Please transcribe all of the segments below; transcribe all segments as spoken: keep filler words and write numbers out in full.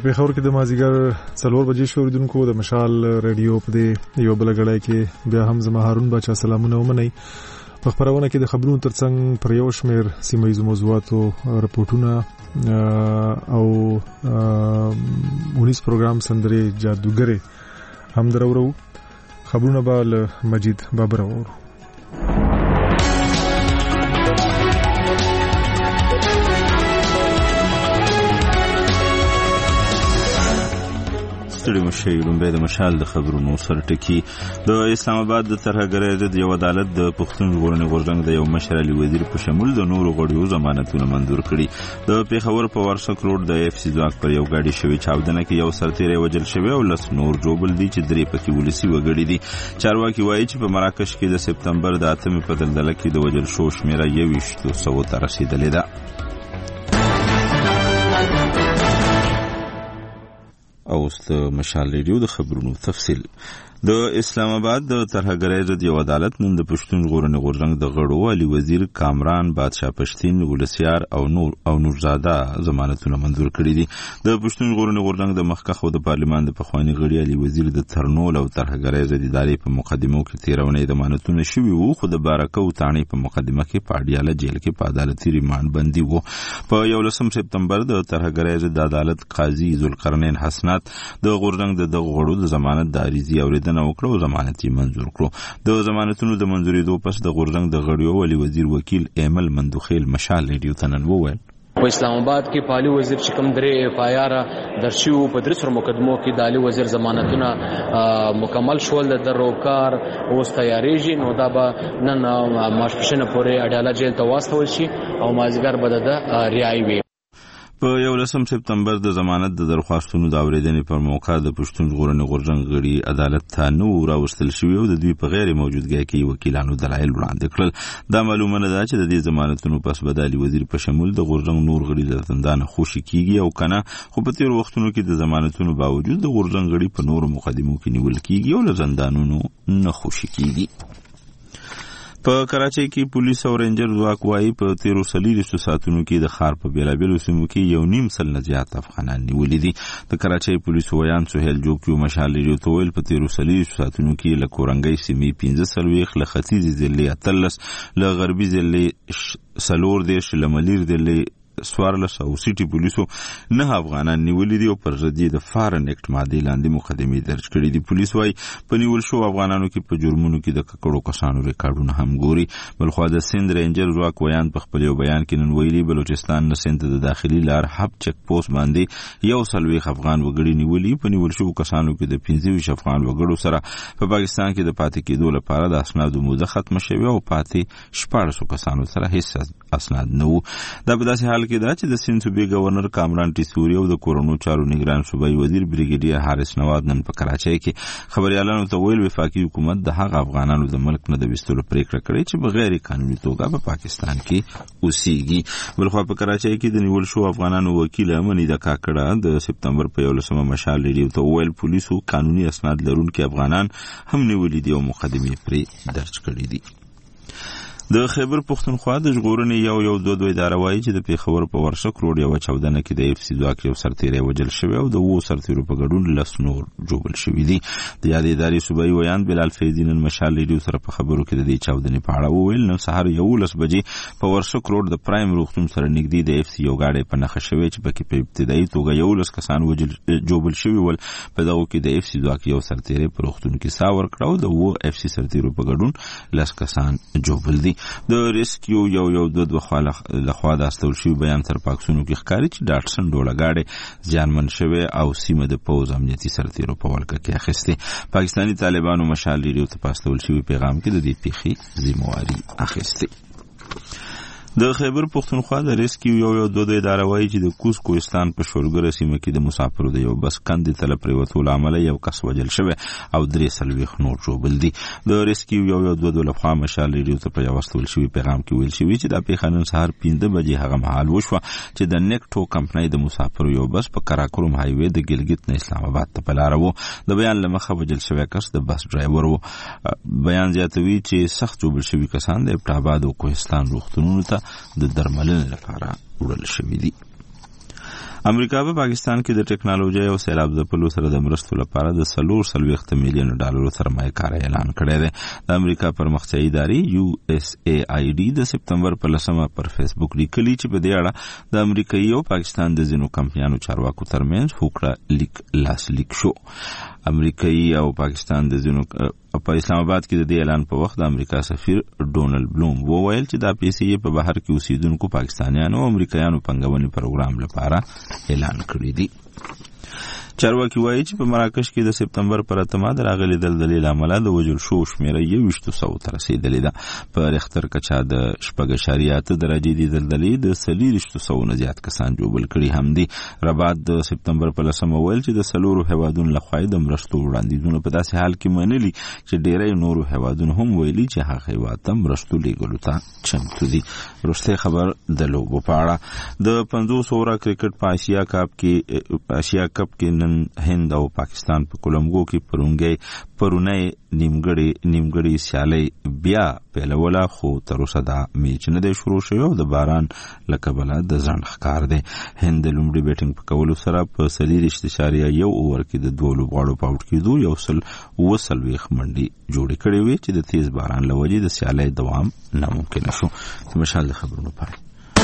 په پیښور کې د مازیګر څلور بجې شو اوریدونکو د مشال رادیو په دې یو بل غړای کې بیا هم زما هارون بچا سلامونه ومنئ. په خبرونه کې د خبرونو ترڅنګ پر یو شمېر سیمه ییزو موضوعاتو رپورټونه او اونیس پروګرام سندرې جادوګرې هم درورو. خبرونه به له مجید بابر اورو. ستړي مشي لومبه د مشال د خبرونو سره ټکی. د اسلام آباد د ترهګرۍ ضد یو عدالت د پښتون ژغورنې غورځنګ د یو مشر علي وزیر په شمول د نورو غړیو ضمانتونه منظور کړي. د پیښور په ورسک روډ د اف سی ځواک پر یو ګاډي شوی چاودنه کې یو سرتیری وژل شوی او لس نور جوبل دي چې درې پکې ولسی وګړي دي. چارواکي وایي چې په مراکش کې د سپتمبر د اتمې په دلدله کې د وژل شو شمیره یوویشتو سوو ته رسیدلې ده. او است مشال ریډیو د خبرونو تفصیل. د اسلام آباد د ترهګرۍ ضد یو عدالت نن د پښتون ژغورنې غورځنګ د غړو علي وزیر، کامران، بادشاه پښتین، ولسیار او نور او نورزاده ضمانتونه منظور کړي دي. د پښتون ژغورنې غورځنګ د مخکښ او د پارلمان د پخوانی غړي علي وزیر د ترنول او ترهګرۍ ضد ادارې په مقدمو کې تیرونې ضمانتونه شوي وو، خو د بارکه او تانی په مقدمه کې په اډیاله جیل کې په عدالتي ریماند بندي وو. په یولسم سپتمبر د ترهګرۍ ضد عدالت قاضي ذوالقرنین حسنات د غورځنګ د دغه غړو د ضمانت د عریضې اورېدنه وکړو، ضمانت یې منظور کړو. د ضمانتونو د منظورېدو پس د غورځنګ د غړیو علي وزیر وکیل ایمل مندوخیل مشال ریډیو ته نن وویل په اسلام آباد کې پالي وزیر چې کوم درې اف آی آر درشي وو په درې سر مقدمو کې د علي وزیر ضمانتونه مکمل شول. د دروکار اوس تیاریږي، نو دا به نن ماشپښینه پورې اډیاله جیل ته واستول شي او مازیګر به د ریایي وي. په یولسم سپتمبر د ضمانت د درخواستونو د اورېدنې پر موقع د پښتون ژغورنې غورځنګ غړي عدالت ته نه راوستل شوي او د دوی په غیر موجودګۍ کې وکیلانو دلایل وړاندې کړل. دا معلومه نه ده چې د دې ضمانتونو پس به د علي وزیر په شمول د غورځنګ نور غړي له زندانه خوشي کیږي او کنه، خو په تیر وختونو کې د ضمانتونو باوجود د غورځنګ غړي په نورو مقدمو کې نیول کیږي او له زندانونو نه خوشي کیږي. په کراچۍ کې پولیس او رینجر ځواک وایي په تیرو څلېرویشتو ساعتونو کې د ښار په بېلابېلو سیمو کې یو نیم سل نه زیات افغانان نیولي دي. د کراچۍ پولیسو ویان سهیل جوګي مشال ریډیو ته ویل په تیرو څلېرویشتو ساعتونو کې له کورنګۍ سیمې پنځه څلوېښت، له ختیځې ضلعې اتلس، له غربي ضلعې څلور دېرش، له ملیر ضلعې سوارلس او سیټي پولیسو نه افغانان نیولي دي او پر ضد د فارن اکټ مادې لاندې مقدمې درج کړي دي. پولیس وايي په نیول شو افغانانو کې په جرمونو کې د ککړو کسانو ریکارډونه هم ګوري. بلخوا د سند رینجر ځواک ویان په خپل یو بیان کې نن ویلي بلوچستان نه سند د داخلي لار هب چک پوسټ باندې یو څلوېښت افغان وګړي نیولي. په نیول شو کسانو کې د پنځه ویشت افغان وګړو سره په پاکستان کې د پاتې کېدو لپاره د اسنادو موده ختمه شوې او پاتې شپاړسو کسانو سره هیڅ اسناد نه وو. دا په داسې حال کې دا چې د سند صوبې گورنر کامران ټیسوري او د کورونو چارو نگران صوبایي وزیر بریګیډیر حارث نواد نن په کراچۍ کې خبريالانو ته ویل وفاقي حکومت د هغه افغانانو د ملک نه د وستلو پریکړه کړې چې بغیر قانوني توګه په پاکستان کې اوسېږي. بلخوا په کراچۍ کې د نیول شو افغانانو وکیل امني د کاکړه د سپتمبر په یولسمه مشال ریډیو ته ویل پولیسو قانوني اسناد لرونکي افغانان هم نیولي دي او مقدمې پرې درج کړې دي. د خیبر پښتونخوا د ژغورنې یو یو دوه دوه اداره وایي چې د پیښور په ورشک روډ یو چاودنه کې د اف سی ځواک یو سرتیری وژل شوی او د وو سرتیرو په ګډون لس نور جوړل شوي دي. د یادې ادارې صوبایي ویان بلال فیضي نن مشال ریډیو سره په خبرو کې د دې چاودنې په اړه وویل نن سهار یولس بجې په ورشک روډ د پرایم روغتون سره نږدې د اف سی یو ګاډی په نښه شوی چې پکې په ابتدایي توګه یولس کسان وژل جوړل شوي ول. په دغه کې د اف سی ځواک یو سرتیری په روغتون کې سا ورکړ او د وو اف سی سرتیرو په ګډون لس کسان جوړل دي. د ریسکیو یو یو دوه دوه خاله لخوا د استول شوی بیان تر پاکستانو کې ښکاري چې ډاټسن ډوله گاډي ځانمن شوی او سیمه د پوز امنیتي سرتیرو په ولکه کې اخیستي. پاکستانی طالبانو مشال ریډیو ته پاستول شوی پیغام کې د دې پیښې ذمہواری اخیستي. د خیبر پښتونخوا د ریسکیو یو یو دوه دوه اداره وایي چې د کوز کوهستان په شورګره سیمه کې د مسافرو د یو بس کندې ته له پریوتو له امله یو کس وژل شوی او درې څلوېښت نور ژوبل دي. د ریسکیو یو یو دوه دوه لخوا مشال ریډیو ته په یو استول شوي پیغام کې ویل شوي چې دا پیښه نن سهار پنځه بجې هغه مهال وشوه چې د نیکټو کمپنۍ د مسافرو یو بس په کراکروم هایوې د ګلګت نه اسلام آباد ته په لاره و. د بیان له مخه وژل شوی کس د بس ډرایور و. بیان زیاتوي چې سخت ژوبل شوي کسان د ابټاباد او کوهستان روغتونونو ته د درملنې لپاره وړل شوي دي. امریکا په پاکستان کې د ټکنالوژي او سیلاب ځپلو سره د مرستو لپاره د څلور سلويخت میلیون ډالرو سرمایه کاري اعلان کړی دی. د امریکا پرمختیایي ادارې یو اس ای آی ډي د سپتمبر په لسمه پر فیسبوک لیکلي چې په دې اړه د امریکایي او پاکستان د ځینو کمپنیانو چارواکو ترمنځ هوکړه لیک لاسلیک شو. امریکایي او پاکستان د ځینو په اسلام آباد کې د دې اعلان په وخت د امریکا سفیر ډونلډ بلوم وویل چې دا پیسې په بهر کې اوسیدونکو پاکستانیانو او امریکایانو پنګونې پروګرام لپاره اعلان کړی دی. چارواکي وایي چې په مراکش کې د سپتمبر پر اتمه د راغلي دلدلې له امله د وژل شوو شمېره یوویشتو سوو ته رسېدلې ده. په ریختر کچه د شپږ اعشاریه اته درجې د دلدلې د څلېرویشتو سوو نه زیات کسان ژوبل کړي هم دي. رباط د سپتمبر په لسمه ویل چې د څلورو هیوادونو لخوا د مرستو وړاندیزونه په داسې حال کې منلي چې ډېری نورو هیوادونو هم ویلي چې هغه هیواد ته مرستو لیږلو ته چمتو دي. وروستی خبر د لوبو په اړه. د پنځوس اووره کرکټ په اسیا کپ کې اسیا کپ کې نن هند او پاکستان په کولمبو کې پرونګي پرونی نیمګړی نیمګړی سیالي بیا پیلوله، خو تر اوسه دا میچ نه دی شروع شوی او د باران له کبله د ځنډ ښکار دی. هند د لومړي بیټینګ په کولو سره په څلېرویشت اعشاریه یو اوور کې د دوو لوبغاړو په آوټ کېدو یو سل اووه څلوېښت منډې جوړې کړې وې چې د تیز باران له وجې د سیالۍ دوام ناممکنه شو. د مشال د خبرونو پای.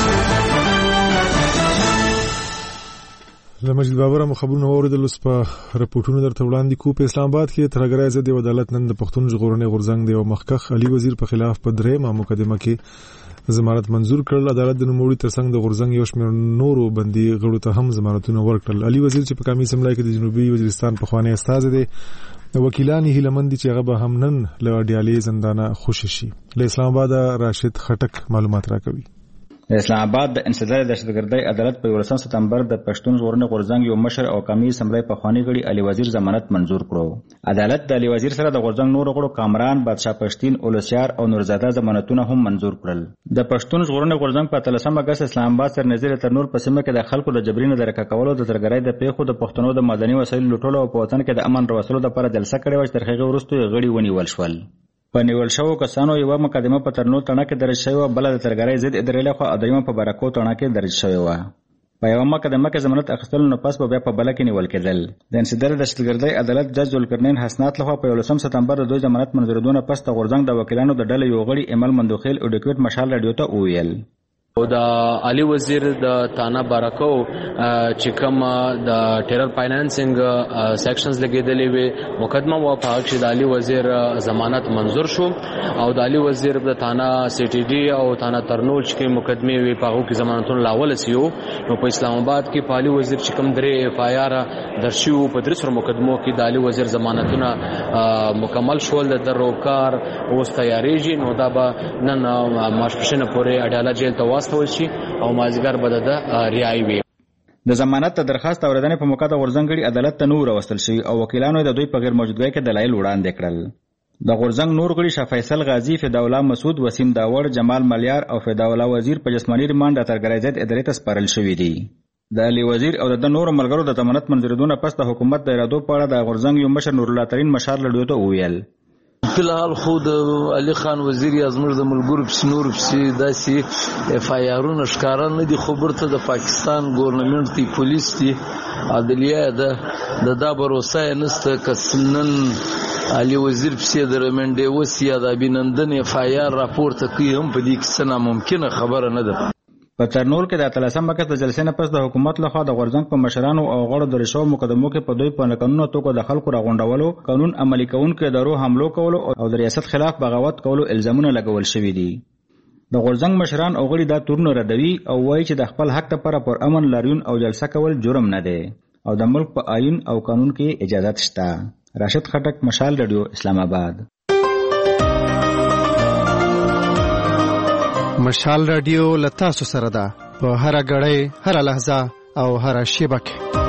له مجید بابر هم خبرونه اوریدل. اوس په رپورټونو درته وړاندې کوو. په اسلام آباد کې ترهګرۍ ضد عدالت نن د پښتون ژغورنې غورځنګ دی او مخکښ علي وزیر په خلاف په درېیمه مقدمه کې ضمانت منظور کړل. عدالت د نوموړي ترڅنګ د غورځنګ یو شمېر نورو بندي غړو ته هم ضمانتونه ورکړل. علي وزیر چې په قومي اسمبلی کې د جنوبي وزیرستان پخوانی استازی دی، وکیلان یې هیله مند دي چې هغه به هم نن له ډیالې زندانه خوشي شي. له اسلام آباد راشد خټک معلومات راکوي. د اسلام آباد د انسداد دهشتګردۍ عدالت په یولسم سپتمبر د پښتون ژغورنې غورځنګ یو مشر او قومي اسمبلی پخوانی غړي علي وزیر ضمانت منظور کړو. عدالت د علي وزیر سره د غورځنګ نورو غړو کامران، بادشاه پښتین، اولسیار او نورزاده ضمانتونه هم منظور کړل. د پښتون ژغورنې غورځنګ په اتلسم اګست اسلام آباد سرنزیر ترنور په سیمه کې د خلکو د جبري نه درکه کولو د ترګرۍ د پیښو د پښتنو د مدني وسایلو لوټولو او په وطن کې د امن راوستلو لپاره جلسه کړې وه چې تر هغې وروسته یې غړي ونیول شول. په نیول شوو کسانو یوه مقدمه په ترنور تڼه کې درج شوې وه، بله د ترګرۍ ضد ادارې لخوا او دریمه په برکو تڼه کې درج شوې وه. په یوه مقدمه کې ضمانت اخیستلو نه پس به بیا په بله کې نیول کېدل. د انسداد دهشتګردۍ عدالت جج ذوالقرنین حسنات لخوا په یولسم سپتمبر د دوی ضمانت منظورېدو نه پس د غورځنګ د وکیلانو د ډلې یو غړي ایمل مندوخیل اډوکیټ مشال راډیو ته وویل او د علي وزیر د تانا بارکو چې کوم د ټیرر فاینانسینګ سیکشنز لګیدلې وي مقدمه و په حق چې د علي وزیر ضمانت منظور شو او د علي وزیر د تانا سی ټي ډي او تانا ترنول چې مقدمه وي په هغه کې ضمانتونه لاول سيو. نو په اسلام آباد کې په علي وزیر چې کوم درې اف آی آر درشیو په درې سر مقدمو کې د علي وزیر ضمانتونه مکمل شول. د دروکار اوس تیاریږي، نو دا به نن ماشپښینه پورې اډاله جیل ته واستول شي او مازیګر به د ریایي وي. د ضمانت د درخواست اوریدنې په موقع د غورځنګ غړي عدالت ته نور راوستل شوي او وکیلانو د دوی په غیر موجودګۍ کې دلایل وړاندې کړل. د غورځنګ نور غړي شاه فیصل غازی، فداء الله مسعود، وسیم داوړ، جمال ملیار او فداء الله وزیر په جسماني ریمانډ د ترګرۍ ضد ادارې ته سپارل شوي دي. د علي وزیر او د نورو ملګرو د ضمانت منظورېدو نه پس د حکومت د ارادو په اړه د غورځنګ یو مشر نور الله ترین مشال راډیو ته وویل فلحال خو د علي خان وزیر یا زموږ د ملګرو پسې نورو پسې داسې اف آی آرونه ښکاره نه دي، خو برته د پاکستان ګورنمنټ دی، پولیس دی، عدلیه ده، د دا بروسه یې نسته که نن علي وزیر پسې د رمنډې وسي یا د ابینندن اف آی آر راپورته کوي هم په دې کې څه ناممکنه خبره نه ده. په ترنول کې د اتلسم اګست د جلسې نه پس د حکومت لخوا د غورځنګ په مشرانو او غړو د رشوو مقدمو کې په دوی په قانوني توګه د خلکو راغونډولو، قانون عملي کوونکو ادارو حملو کولو او د ریاست خلاف بغاوت کولو الزامونه لګول شوي دي. د غورځنګ مشران او غړي دا تورونه ردوي او وایي چې د خپل حق لپاره پر امن لاریون او جلسه کول جرم نه دی او د ملک په آئین او قانون کې اجازه شته. راشد خټک، مشال رادیو، اسلام آباد. مشال رادیو لتاسو سره ده په هر غړې، هر لحظه او هر شیبه کې.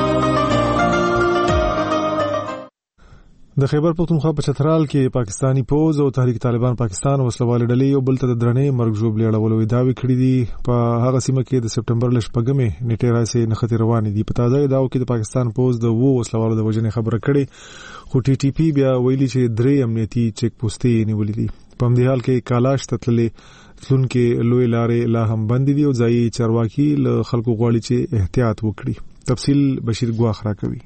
د خیبر پختونخوا په چترال کې پاکستانی پوز او تحریک طالبان پاکستان وسلوال ډلې یو بل ته د درنې مرګ ژوبلې اړولو دعوی کړې دي. په هغه سیمه کې د سپټمبر ل شپږمې نیټې راځي نخښتې روانې دي. په تازه داو کې د پاکستان پوز د وو وسلوالو د وژنې خبره کړې، خو ټي ټي پی بیا ویلي چې درې امنیتي چیک پوسټې نیولې دي. په همدې حال کې کالاش تتلې تلونکو لوی لارې لا هم بند دي او ځایي چارواکي له خلکو غواړي چې احتیاط وکړي. تفصیل بشیر ګواخ راکوي.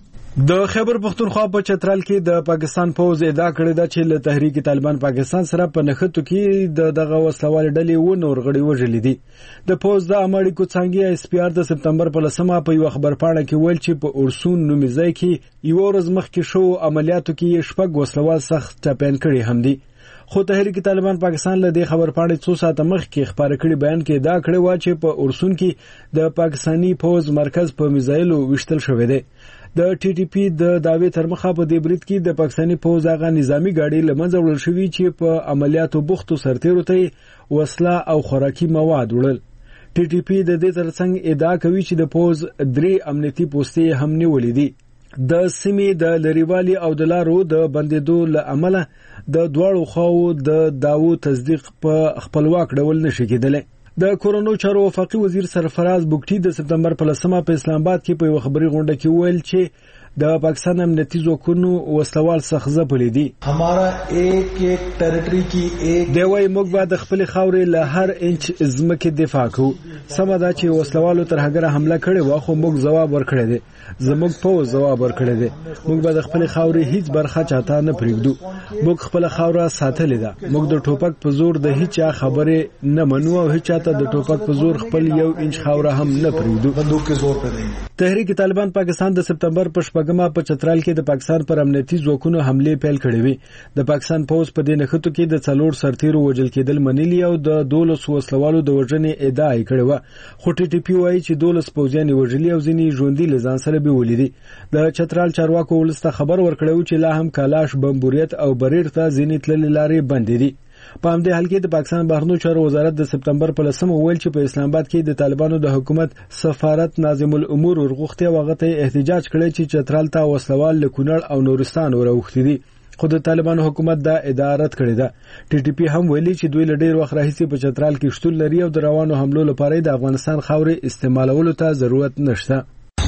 د خیبر پختونخوا په چترال کې د پاکستان پوز ادعا کړې ده چې له تحریک طالبان پاکستان سره په نښتو کې د دغه وسلوال ډلې و نور غړي وژلې دي. د پوز د امړی کو څنګه اس پی ار د سپتمبر په لسمه په یو خبر پاڼه کې ویل چې په اورسون نومي ځای کې یو ورځ مخکې شو عملیاتو کې شپږ وسلوال سخت ټاپین کړي هم دي. خو تحریک طالبان پاکستان له دې خبر پاڼې څو ساعته مخکې خبره کړې بیان کې دا کړې و چې په اورسون کې د پاکستانی پوز مرکز په میزایلو وشتل شوې ده. د ټي ټي پی د داوی تر مخه په دې برید کې د پاکستانی پوز هغه نظامی ګاډي لمنځه وړل شوې چې په عملیاتو بوختو سرتیرو ته وسله او خوراکي مواد وړل. ټي ټي پی د دې ترڅنګ ادعا کوي چې د پوز درې امنیتي پوستې هم نیولې دي. د سیمې د لریوالي او د لارو د بندیدو له امله د دواړو خواو د داوو تصدیق په خپلواک ډول نشي کېدلی. د کورونو چارو وفاقي وزیر سرفراز بوکټي د سپتمبر په لسمه په اسلام آباد کې په یو خبري غونډه کې ویل چې د پاکستان امنیتي ځواکونو وسلوال سخزه پلي دي. हमारा एक एक टेरिटरी की एक دی وای موږ به د خپل خاورې له هر انچ ځمکې دفاع کوو. سمه ده چې وسلوالو تر هغه حمله کړې و خو موږ ځواب ورکړی دی. زموږ په ځواب ورکړی دی. موږ به د خپل خاورې هیڅ برخه چاته نه پریږدو. موږ خپل خاوره ساتلې ده. موږ د ټوپک په زور د هیڅ خبرې نه منو او هیڅ چاته د ټوپک په زور خپل یو انچ خاوره هم نه پریږدو. بندوق کې زور پدې. تحریک طالبان پاکستان د سپتمبر په شپږمه په چترال کې د پاکستان پر امنیتي ځواکونو حمله پیل کړې وي. د پاکستان پوز په دې نښتو کې د څلور سرتیرو وژل کېدل منلي او د دولس وسلوالو د وژنې ادعا یې کړې و. خو ټي ټي پی وایي چې دولس پوځیان وژلي او ځینې ژوندي له ځان سره بیولې دي. د چترال چارواکو ولسته خبر ورکړی چې لا هم کالاش بمبوریت او بریر ته ځینې تللې لارې بندې دي. په همدې حال کې د پاکستان بهرنیو چارو وزارت د سپتمبر په لسمه ویل چې په اسلام آباد کې د طالبانو د حکومت سفارت ناظم الامور ورغوښتي وغته احتجاج کړی چې چترال ته وسلوال له کونړ او نورستان وروختي دي. خو د طالبانو حکومت دا ادعا رد کړې ده. ټي ټي پی هم ویلي چې دوی له ډېر وخت راهیسې په چترال کې شتون لري او د روانو حملو لپاره د افغانستان خاورې استعمالولو ته ضرورت نشته.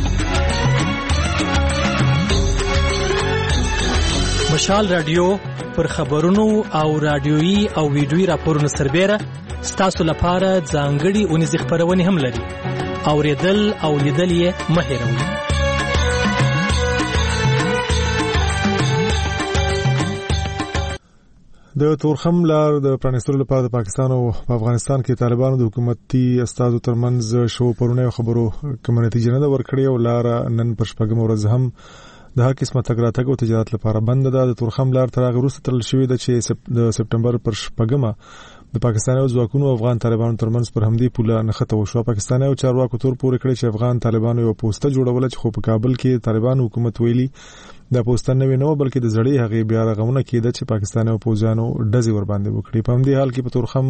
مشال رادیو پر خبرونو او رادیويي او ویډیويي راپورونو سربېره ستاسو لپاره ځانګړي اونیزې خبرونه هم لري. اوریدل او لیدل یې مه هېروئ. د تورخم لار د پرانیستلو لپاره د پاکستان او افغانستان کې طالبانو د حکومتي استازو ترمنځ شو پرونه خبرو کوم نتیجه نه ورکړې او لار نن پر شپږم ورځ هم د هر قسمه تګ راتګ او تجارت لپاره بند ده. د تورخم لار تر هغه وروسته تړل شوې ده چې د سپتمبر پر شپږمه د پاکستان او ځواکونو افغان طالبانو ترمنځ پر همدې پوله نښته وشوه. پاکستاني او چارواکو تور پورې کړی چې افغان طالبانو یو پوسټه جوړوله چې خو په کابل کې طالبانو حکومت ویلي دا پوسټه نه وینو بلکې د زړې هغه بیا رغونه کېده چې پاکستاني او پوځانو ډزې ور باندې وکړي. په همدې حال کې په تورخم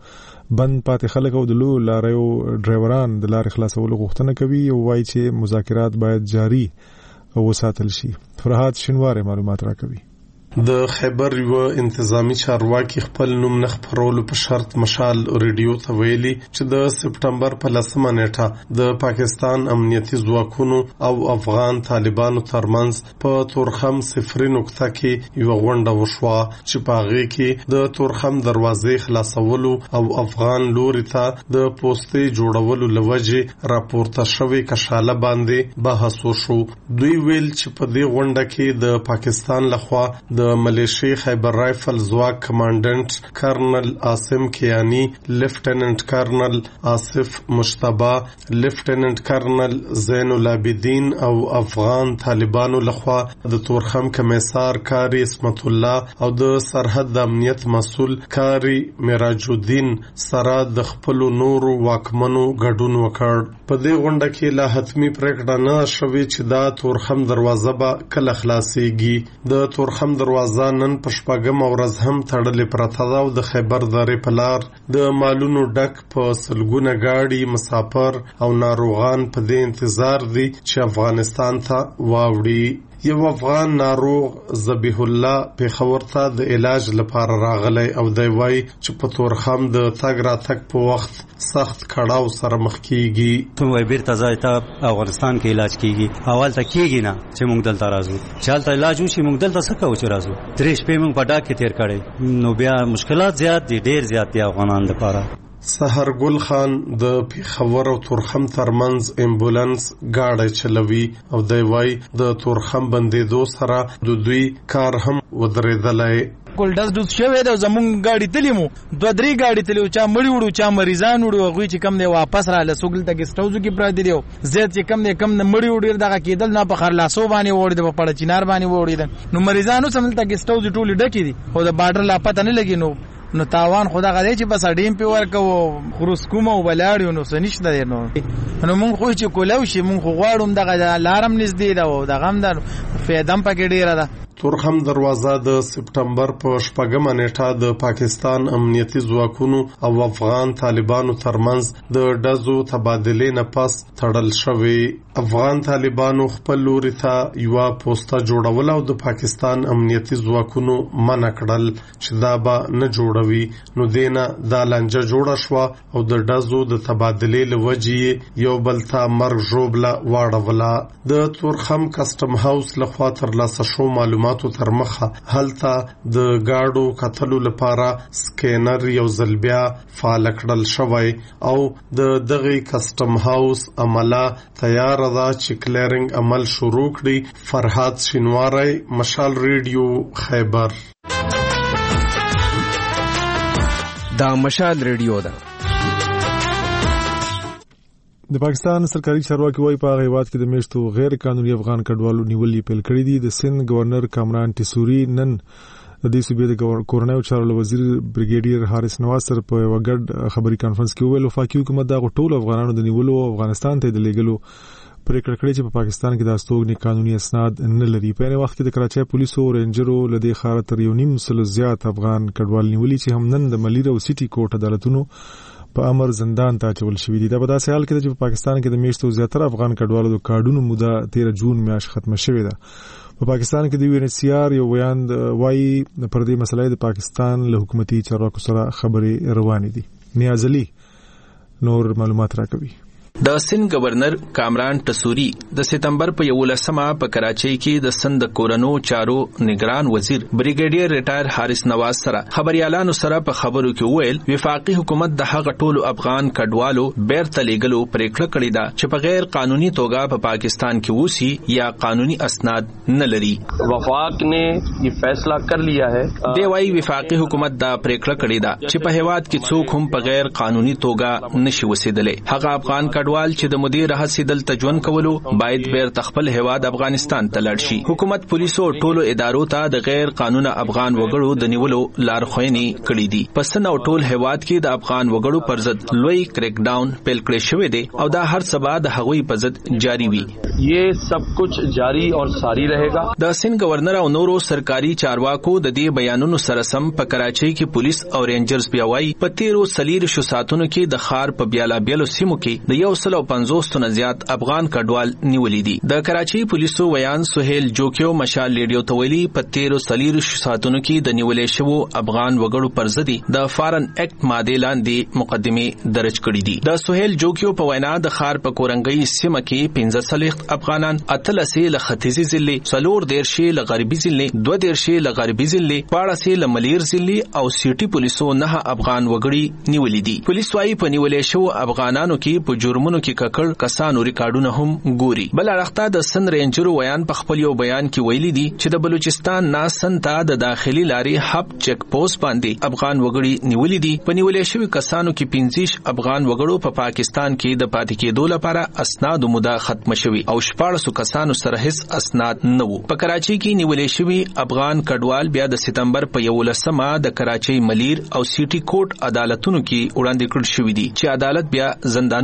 بند پاتې خلک او د لو لاریو ډرایوران د لارې خلاصولو غوښتنه کوي او وایي چې مذاکرات باید جاري او وساتل شي. فرهاد شینوار معلومات راکوي. د خیبر یو انتظامی چارواکي خپل نوم نه خبرولو په شرط مشال ریډیو ته ویلي چې د سپتمبر په لسمه نیټه د پاکستان امنیتي ځواکونو او افغان طالبانو ترمنځ په تورخم صفري نقطه کې یو غونډه وشوه چې په هغه کې د تورخم دروازې خلاصولو او افغان لوري ته د پوسټې جوړولو لوجه راپورته شوی کشاله باندې بحث وشو. دوی ویل چې په دې غونډه کې د پاکستان لخوا د د ملیشي خیبر رایفل ځواک کمانډنټ کرنل عاصم کیانی، لیفټیننټ کرنل آصف مشتبه، لیفټیننټ کرنل زین العابدین او افغان طالبانو لخوا د تورخم کمیسار کاری اسمت الله او د سرحد د امنیت مسؤل کاری میراج الدین سره د خپل نورو واکمنو ګډون وکړ. په دې غونډه کې لا حتمی پریکړه نه شوې چې دا تورخم دروازه به کله خلاصيږي. د تورخم دروازه نن په شپږم ورځ هم تړلې پرته ده او د خیبر درې په لار د مالونو ډک په سلګونه گاډي مسافر او ناروغان په دې انتظار دي چې افغانستان ته واوړي. یو افغان ناروغ ذبیح الله پیښور ته د علاج لپاره راغلی او دی وایي چې په تورخم د تګ راتګ په وخت سخت کړاو سره مخ کیږي. ته وایي بیرته ځای ته افغانستان کې علاج کیږي، اول ته کیږي نه چې موږ دلته راځو، چې هلته علاج وشي موږ دلته څه کوو چې راځو. درې شپې موږ په ډاک کې تیر کړی، نو بیا مشکلات زیات دي، ډیر زیات دي افغانان لپاره. سحرګل خان د پیښور او تورخم ترمنځ امبولانس گاډي چلوي او دی وایي د تورخم بندیدو سره د دوی کار هم ودرېدلی. کول داس دوس شوی دا زمون گاډي تلیمو دوه درې گاډي تلیو، چا مړی وړو چا مریضان وړو، هغه چې کم دی واپس را لسوګل ته ګسټوزو کې پرا دی زیات چې کم دی کم نه مړی وړي دغه کېدل نه په خرلاسو باندې وړي د په پړ چینار باندې وړي نو مریضانو سمل ته ګسټوزو ټولې ډکې دي او د بارډر لا پته نه لګي نو نو تاوان خدا غدې چې بس اډیم په ورکو خروس کوم او بلاړو نو سنشت دی نو نو مونږ خو چې کولاو شي مونږ خو غواړم دغه لارم نږدې دا او دغه هم د فیدم پکې ډیره ده. تورخم دروازه د سپټمبر په شپږمه نیټه د پاکستان امنیتي ځواکونو او افغان طالبانو ترمنځ د ډزو تبادلې نه پس تړل شوې. افغان طالبانو خپل لوري ته یو پوسټه جوړول او د پاکستان امنیتي ځواکونو منع کړل چې دا به نه جوړوي، نو دینه دا لانجه جوړه شو او د ډزو د تبادلې لوجې یو بل ته مرګ ژوبله واړوله. د تورخم کسټم هاوس لخوا ترلاسه شو معلوماتو تر مخه هلته د گاډو کتلو لپاره سکینر یو ځل بیا فعال کړل شوی او د دغه کسټم هاوس عمله تیار ده چې کلیرنګ عمل شروع کړي. فرحات شینواری، مشال ریډیو، خیبر. دا مشال ریډیو ده. د پاکستان سرکاري چارواکي وايي په هیواد کې د میشتو غیر قانوني افغان کډوالو نیولې پیل کړې دي. د سند گورنر کامران ټیسوري نن د دې صوبې د کورنیو چارو وزیر بریګیډیر حارث نواز سره په وګړ خبري کانفرنس کې ویل وفاقي حکومت دا ټول افغانانو د نیولو افغانستان ته د لېګلو پریکړه کړې چې په پاکستان کې د استوګنې قانوني اسناد نه لري. په یوه وخت کې د کراچۍ پولیسو رینجرو لدې خار تر یو نیم سل زیات افغان کډوال نیولې چې هم نن د ملیر او سيټي کوټ عدالتونو په امر زندان ته اچول شوې دي. دا په داسې حال کې چې په پاکستان کې د میشتو زیاتره افغان کډوالو د کارډونو موده تیرہ جون میاشت ختمه شوې ده. په پاکستان کې د یو ان ایچ سی آر یو بیان وايي پر دې مسلې د پاکستان له حکومتي چارواکو سره خبرې روانې دي. نیاز علي نور معلومات راکوي. د سند گورنر کامران ټسوري د سپتمبر په یولسمه په کراچۍ کې د سند کورنو چارو نگران وزیر بریګیډیر ریټایر حارث نواز سره خبريالانو سره په خبرو کې ویل وفاقي حکومت د هغه ټولو افغان کډوالو بیرته لیږلو پریکړه کړې ده چې په غیر قانوني توګه په پاکستان کې وسی یا قانوني اسناد نه لري. وفاق نے یہ فیصلہ کر لیا ہے. دی وايي وفاقي حکومت دا پریکړه کړې ده چې په هیواد کې څوک هم په غیر قانوني توګه نشي وسیدلې. هغه افغان کډوال چې د مدیر حسي دلته ژوند کولو باید بیرته خپل هیواد افغانستان ته لاړ شي. حکومت پولیسو ټولو ادارو ته د غیر قانوني افغان وګړو د نیولو لارښوونې کړې دي. پس نو ټول هیواد کې د افغان وګړو پر ضد لوی کریک ډاون پیل کړی شوی دی او دا هر سبا د هغوی په ضد جاری وي. یہ سب کچھ جاری اور ساری رہے گا. د سند گورنر او نورو سرکاري چارواکو د دې بیانونو سره سم په کراچۍ کې پولیس او رینجرز بیا وايي په تیرو سلیر شو ساتونو کې د خار په بیالا بیلو سیمو کې د یو سل او پنځوس تنه زیات افغان کډوال نیولې دي. د کراچۍ پولیسو ویان سہیل جوکیو مشال ریډیو ته ویلي په تیرو سلیر شو ساتونو کې د نیولې شوو افغان وګړو پر ضد د فارن اکټ ماده لاندې مقدمه درج کړې دي. د سہیل جوکیو په وینا د خار په کورنګي سیمه کې پنځه سلیخت افغانان اتلسي له ختیځي ضلع څلور دیرشي له غربي ضلع دوه دیرشي له غربي ضلع پاړسي له ملیر ضلع او سيټي پولیسو نه افغان وګړي نیولې دي. پولیس وايي په نیولې شوو افغانانو کې په جرمونو کې ککړ کسانو ریکارډونه هم ګوري. بل اړخته د سند رینجرو ویان په خپل یو بیان کې ویلي دي چې د بلوچستان ناسن ته د داخلي لارې هب چیک پوسټ باندې افغان وګړي نیولې دي. په نیولې شوی کسانو کې پنځه افغان وګړو په پاکستان کې د پاتې کېدو لپاره اسناد موده ختم شوی او شپږ کسانو سره هیڅ اسناد نه وو. په کراچۍ کې نیولې شوی افغان کډوال بیا د سپتمبر په یولسمه د کراچۍ ملیر او سيټي کوټ عدالتونو کې وړاندې کړل شوی دي چې عدالت بیا زندانونو ته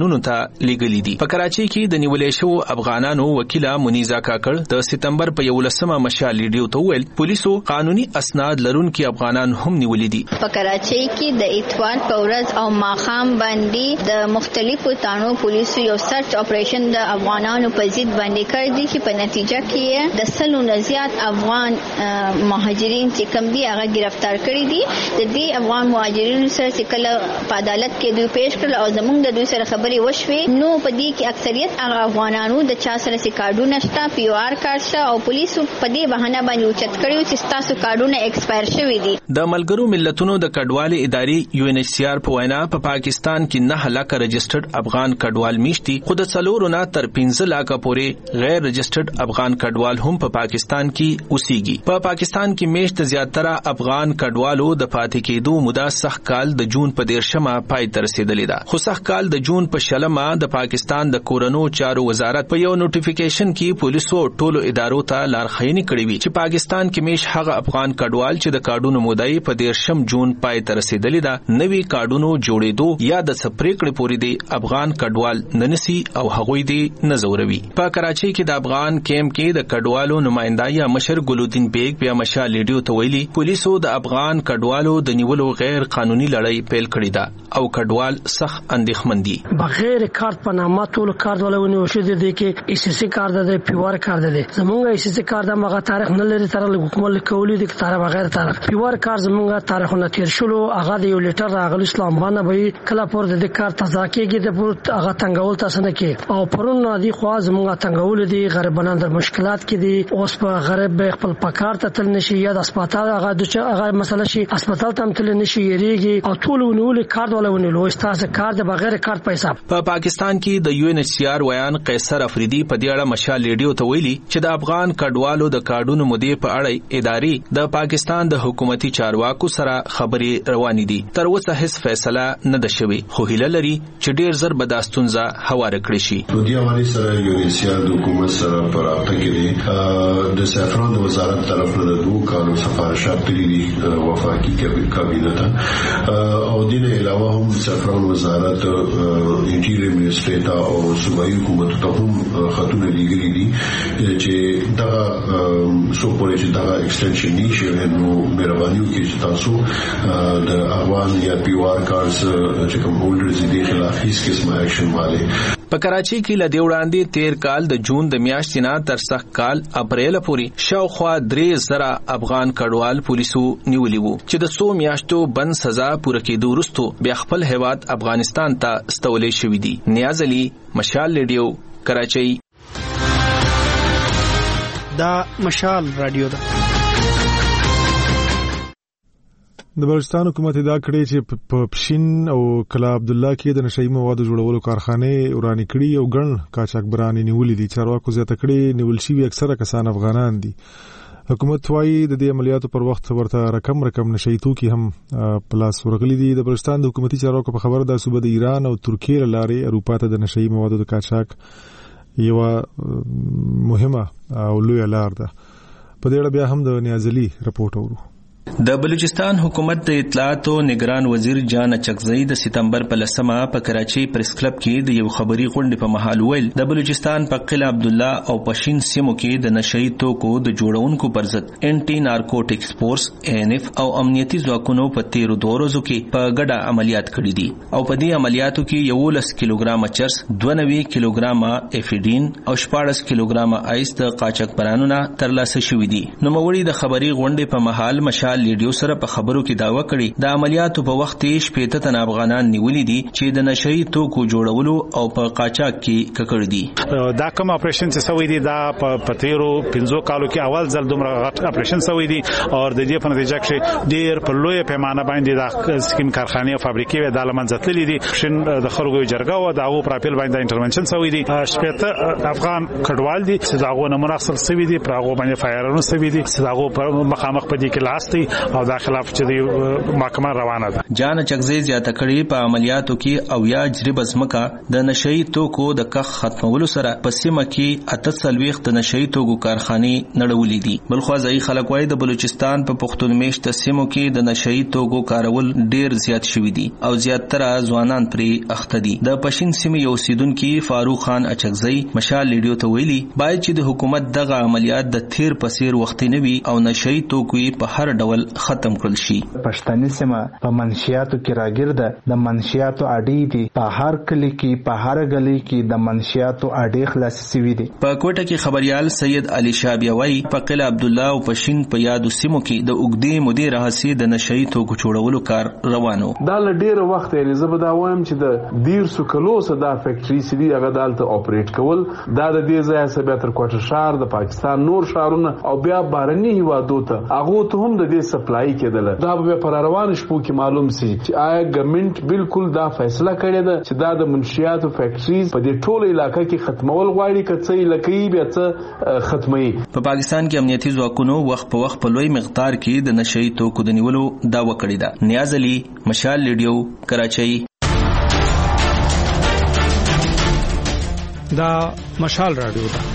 لېږلي دي. په کراچۍ کې د نیولې شو افغانانو وکیله منیزا کاکړ د سپتمبر په یولسمه مشال ریډیو ته ویل پولیسو قانوني اسناد لرونکي افغانان هم نیولې دي. په کراچۍ کې د اتوار په ورځ او ماښام باندې د مختلفو تانو پولیسو یو سرچ اپریشن د افغانانو په ضد باندې کړی دی چې په نتیجه کې د سلو نه زیات افغان مهاجرین چې کوم دي هغه گرفتار کړي دي. د دې افغان مهاجرینو سره چې کله په عدالت کې دوی پیښ کړل او زموږ د دوی سره خبرې وشوې نو په دې کې اکثریت هغه افغانانو د چا سره چې کارډونه شته پی او آر کارت شته او پولیسو په دې بهانه باندې اوچت کړي چې تاسو کارډونه ایکسپایر شوي دي. د ملګرو ملتونو د کډوالۍ ادارې یو ان ایچ سی آر په وینا په پا پاکستان کې نه لکه رجسټرډ افغان کډوال میشتي خو د څلورو نه تر پنځه لکه پورې غیر رجسټرډ افغان کډوال هم په پا پاکستان کې اوسېږي. په پا پاکستان کې میشت زیاتره افغان کډوالو د پاتې کېدو موده سخت کال د جون په دیرشمه پای ته رسیدلې ده. خو سخت کال د جون په شلمه د پاکستان د کورونو چارو وزارت په یو نوټیفیکیشن کې پولیسو ټولو ادارو ته لارښوونې کړې وي چې پاکستان کې میش هغه افغان کډوال چې د کارډونو موده په دیرشم جون پای ته رسیدلې ده نوي کارډونو جوړېدو یا د سپریکړې پورې دی افغان کډوال ننسي او هغوی دی نزوروي. په کراچۍ کې د افغان کیمپ کې د کډوالو نمائنده یا مشر ګلودین بیگ بیا مشال لیډیو ته ویلي پولیسو د افغان کډوالو د نیولو غیر قانوني لړۍ پیل کړې ده او کډوال سخت اندېښمن دي. بغیر کارت په نامه ټول کارت ولونی وشو دي کې ای سی سی کارت ده پیوار کارت ده زمونږ ای سی سی کارت هغه تاریخ نه لري تر حکومت کولی دي تر بغیر تاریخ پیوار کارت زمونږ تاریخونه تیر شلو هغه د یو لیټر راغلی اسلام باندې به کله پر د کار تازه کېږي د پور هغه تنګول تاسو نه کې او پرون دی خو زمونږ تنګول دي غریبانو در مشکلات کې دي اوس په غریب خپل پکار ته تل نشي یا د هسپتال هغه د هغه مسله شي هسپتال ته تل نشي یریږي او ټول ونول کارت ولونه لو استاسه کارت بغیر کارت پیسې. په پاکستان کې د یو ان ایچ سی آر ویان قیصر افریدي په دې اړه مشال ریډیو ته ویلي چې د افغان کډوالو د کارډونو مودې په اړه ادارې د پاکستان د حکومتي چارواکو سره خبرې روانې دي. تر اوسه هیڅ فیصله نه ده شوې خو هیله لري چې ډیر زر به دا ستونزه هواره کړي شي. په دې حواله سره یو ان ایچ سی آر د حکومت سره پر اړه کې د سفران د وزارت طرف نه دوه کالو سفارشات لري وفاقي کابینه ته او د دې علاوه هم سفران وزارت انټیریور منسټریټا او صوبایي حکومت ته هم خطونه لګري دي چې دا سو پورې چې دا ایکسټنشن نشي نو مهرباني وکړئ چې تاسو د افغان یا پی او آر کارز چې کوم هولډرز دي خلاف هیڅ قسمه اکشن والے. په کراچۍ کې لدی وړاندې تیر کال د جون د میاشتې نه تر سخت کال اپریل پورې شاوخوا درې زره افغان کډوال پولیسو نیولي وو چې د څو میاشتو بند سزا پوره کېدو وروسته بیا خپل هیواد افغانستان ته استولې شوي دي. نیاز علي مشال ریډیو کراچۍ. دا مشال رادیو ده. د بلوچستان حکومت دا کړی چې په پښین او کلا عبد الله کې د نشئی موادو جوړولو کارخانه ورانی کړي او ګڼ قاچاقبران نیولې دي. چارواکو زیاته کړي نیول شوي اکثره کسان افغانان دي. حکومت وايي د دې عملیاتو پر وخت ورته رقم رقم نشئی توکي هم پلاس ورغلي دي. د بلوچستان د حکومتي چارواکو په خبره ده صوبه د ایران او ترکیه لارې اروپا ته د نشئی موادو د قاچاق یو مهمه او لوی لار ده. په دې اړه بیا هم د نیازلي رپورټ اورو. د بلوچستان حکومت د اطلاعات او نگران وزیر جان اچکزئی د سپتمبر په لسمه په کراچۍ پریس کلب کې د یو خبري غونډې په مهال ویل د بلوچستان په قلعه عبد الله او پښین سیمو کې د نشئی توکو د جوړونکو پر ضد انټي نارکوټکس فورس ان اف او امنیتي ځواکونو په تیرو دوه ورځو کې په ګډه عملیات کړي دي او په دې عملیاتو کې یولس کیلوګرام چرس دوه نوي کیلوګرام افیډین او شپاړس کیلوګرام ایس د قاچاقبرانو نه ترلاسه شوي دي. نو موري د خبري غونډې په مهال مشال لیډیو سره په خبرو کې داوا کړي د عملیاتو په وخت کې شپږ تن افغانان نیولې دي چې د نشئی توکو جوړولو او په قاچاق کې ککړ دي. دا کوم اپریشن چې سوي دي دا په تیرو پنځو کالو کې اول ځل دومره غټ اپریشن سوي دي او د دې په نتیجه کې ډیر په لوی پیمانه باندې د سکیم کارخانه او فابریکې د لمنځه تللي دي. شین د خلکو جرګه او د هغو پراپیل باندې انټرونشن سوي دي. شپږ افغان کډوال دي چې داغو نمونه اخیستل سوي دي پر هغه باندې فایرونه سوي دي چې داغو په مخامخ په دې کې لاستي او دا خلاف چې محکمه روانه ده. جان چغزي زیاته کړي په عملیاتو کې او یا جریبه ځمکه د نشئی توکو د کخ ختمولو سره په سیمه کې اته سلويخ د نشئی توکو کارخانې نړولې دي. بلخو ځای خلک وايي د بلوچستان په پښتون میشت سیمو کې د نشئی توکو کارول ډیر زیات شوی دي او زیاتره ځوانان پرې اخته دي. د پښین سیمې یو سیدونکو فاروق خان اچغزی مشال لیډیو ته ویلي باید چې د حکومت دغه عملیات د تیر پسیر وخت نه وي او نشئی توکو په هر ډول ختم کړل شي. پښتني سیمه په منشیاتو کې راګرده د منشیاتو اډې دي، په هر کلی کې په هر غلی کې د منشیاتو اډې خلاص شوي دي. په کوټه کې خبريال سید علي شابی وای په قلعه عبد الله او پښین په یادو سیمو کې د اوګدې مدیر رهسي د نشئی توکو جوړولو کار روانو. دا ډیره وخت یې زبدا وایم چې د ډیر سکلو صدا فیکټری سړي هغه دالته اپریټ کول دا د دې ځای سره تر کوټه شهر د پاکستان نور شهرونه او بیا بارني هیوادو ته هغه ته هم د دې سپلای کېدل. دا به پر روان شپو کې معلوم سي چې آیا ګورنمنت بالکل دا فیصله کړې ده چې دا د منشیاتو فیکټریز په دې ټوله علاقې کې ختمول غواړي کڅې لکې بیا څه ختمي. په پاکستان کې امنیتي ځواکونو وخت په وخت په لوی مقدار کې د نشئی توکو د نیولو داوا کړې ده. نیاز علي مشال لیډیو کراچۍ. دا مشال رادیو ده.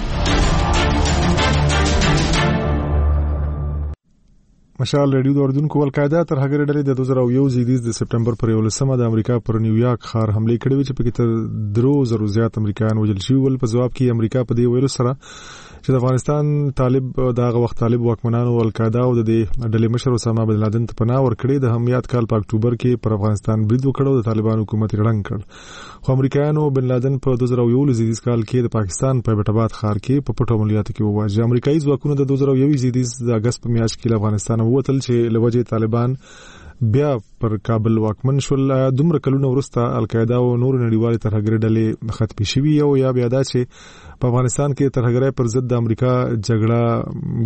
مشال رادیو د اردوونکو القاعده تر هغه ډلې د دوه زره یو زیدیز د سپټمبر پر یولسمه د امریکا پر نیویارک ښار حمله کړې و چې په کې تر درو زرو زیات امریکایان وژل شوي ول. په جواب کې امریکا په دې ویلو سره چې د افغانستان طالب دغه وخت طالب واکمنانو القاعده او د ډلې مشر اسامه بن لادن ته پناه ورکړې. د همیات کال په اکتوبر کې پر افغانستان برید وکړ او د طالبان حکومت رنګ کړ. خو امریکایانو بن لادن په دوه زره یو زیدیز کال کې د پاکستان په بیټاباد ښار کې په پټو عملیاتو کې وواژه. امریکایي ځواکونو د دوه زره یو زیدیز د اگست په میاشت کې له افغانستان ووتل چې لوجه طالبان بیا پر کابل واکمن شول. دومره کلونه وروسته القاعده او نور نړیوال ترهګر ډلې ختمې شوي او یا بیا دا چې په افغانستان کې ترهګرۍ پر ضد د امریکا جګړه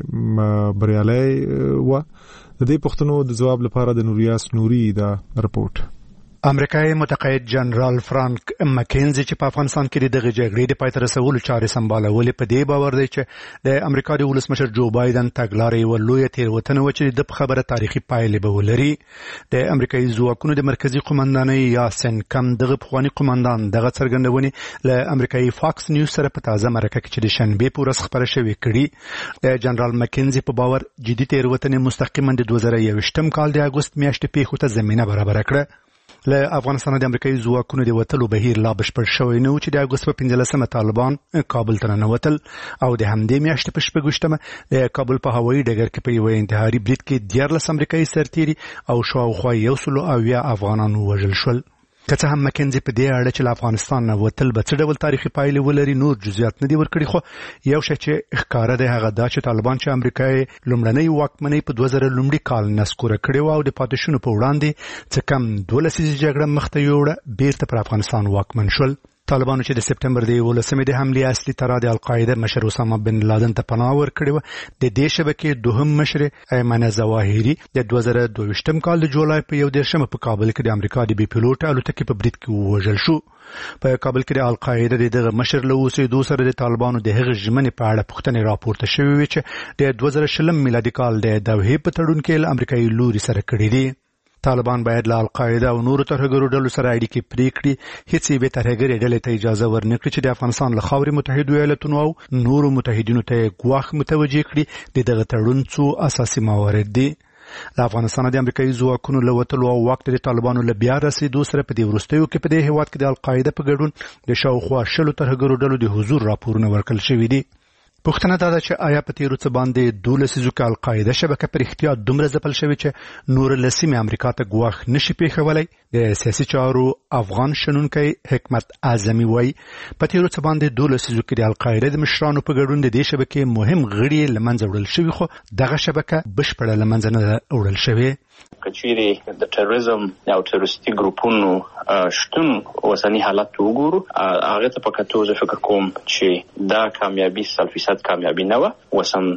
غنې بریالۍ و. د دې پوښتنو د جواب لپاره د نوریاس نوري دا رپورت. امریکایي متقاعد جنرال فرانک مکینزي چې په افغانستان کې د جګړې د پای ته رسولو چارې سمبالولې په دې باور دی چې د امریکا د ولسمشر جو بایدن تګلارې یوه لویه تېروتنه وه چې د په خبره تاریخي پایلې به ولري. د امریکایي ځواکونو د مرکزي قمندانۍ یا سنکم دغه پخواني قمندان دغه څرګندونې له امریکایي فاکس نیوز سره په تازه مرکه کې چې د شنبې په ورځ خپره شوې کړي. د جنرال مکینزي په باور جدي تېروتنې مستقیما د دوه زره یوویشتم کال د اګوست میاشتې پیښو ته زمینه برابره کړه. له افغانستان د امریکایي ځواکونو د وتلو بهیر لا بشپړ شوی نه و چې د اګوست په پنځلسمه طالبان کابل ته ننوتل او د همدې میاشتې په شپږویشتمه د کابل په هوایي ډګر کې په یوه انتحاري برید کې دیارلس امریکایي سرتیري او شاوخوا یو سلو اویا افغانان ووژل شول. که څه هم مکنزي په دې اړه چې له افغانستان نه وتل به څه ډول تاریخي پایلې ولري نور جزئیات نه دي ورکړي، خو یو شی چې ښکاره دی هغه دا چې طالبان چې امریکا یې لومړنۍ واکمنۍ په دوه زره لومړي کال نسکوره کړې وه او د پاتې شونو په وړاندې څه کم دوه لسیزې جګړه مخته یوړه بیرته پر افغانستان واکمن شول. طالبانو چې د سپټمبر د یولسمې د حملې اصلي ترا د القاعده مشر اسامه بن لادن ته پناه ورکړې وه. د دې شبکې دوهم مشر ایمن ظواهري د دوه زره دوهویشتم کال د جولای په یو دېرشمه په کابل کې د امریکا د بي پیلوټ الوتکې په برید کې ووژل شو. په کابل کې د القاعده د دغه مشر له اوسېدو سره د طالبانو د هغې ژمنې په اړه پوښتنې راپورته شوې وې چې د دوه زره شلم میلادي کال د دوحې په تړون کې له امریکایي لوري سره کړي دي. طالبان باید له القاعده او نورو ترهګرو ډلو سره اړیکې پرې کړي، هیڅ یې ترهګرې ډلې ته اجازه ورنکړي چې د افغانستان له خاورې متحدو ایالتونو او نورو متحدینو ته ګواښ متوجه کړي. د دغه تړون څو اساسي موارد دي. له افغانستان د امریکایي ځواکونو له وتلو او واک ته د طالبانو له بیا رسېدو سره په دې وروستیو کې په دې هېواد کې د القاعده په ګډون د شاوخوا شلو ترهګرو ډلو د حضور راپورونه ورکړل شوي دي. پوښتنه دا ده چې آیا په تیرو څه باندې دوه لسیزو کې القاعده شبکه پر احتیاط دومره ځپل شوې چې نور له سیمې امریکا ته ګواښ نشي پېښولی؟ د سیاسي چارو افغان شنونکی حکمت اعظمي وایي په تیرو څه باندې دوه لسیزو کې د القاعده د مشرانو په ګډون د دې شبکې مهم غړي له منځه وړل شوي، خو دغه شبکه بشپړه له منځه نه ده وړل شوې. که چیرې د تروریزم او تروریستي ګروپونو شتون اوسني حالت وګورو، هغه ته په کتو زه فکر کوم چې دا کامیابي سل فیصد کامیابي نه وه. اوس هم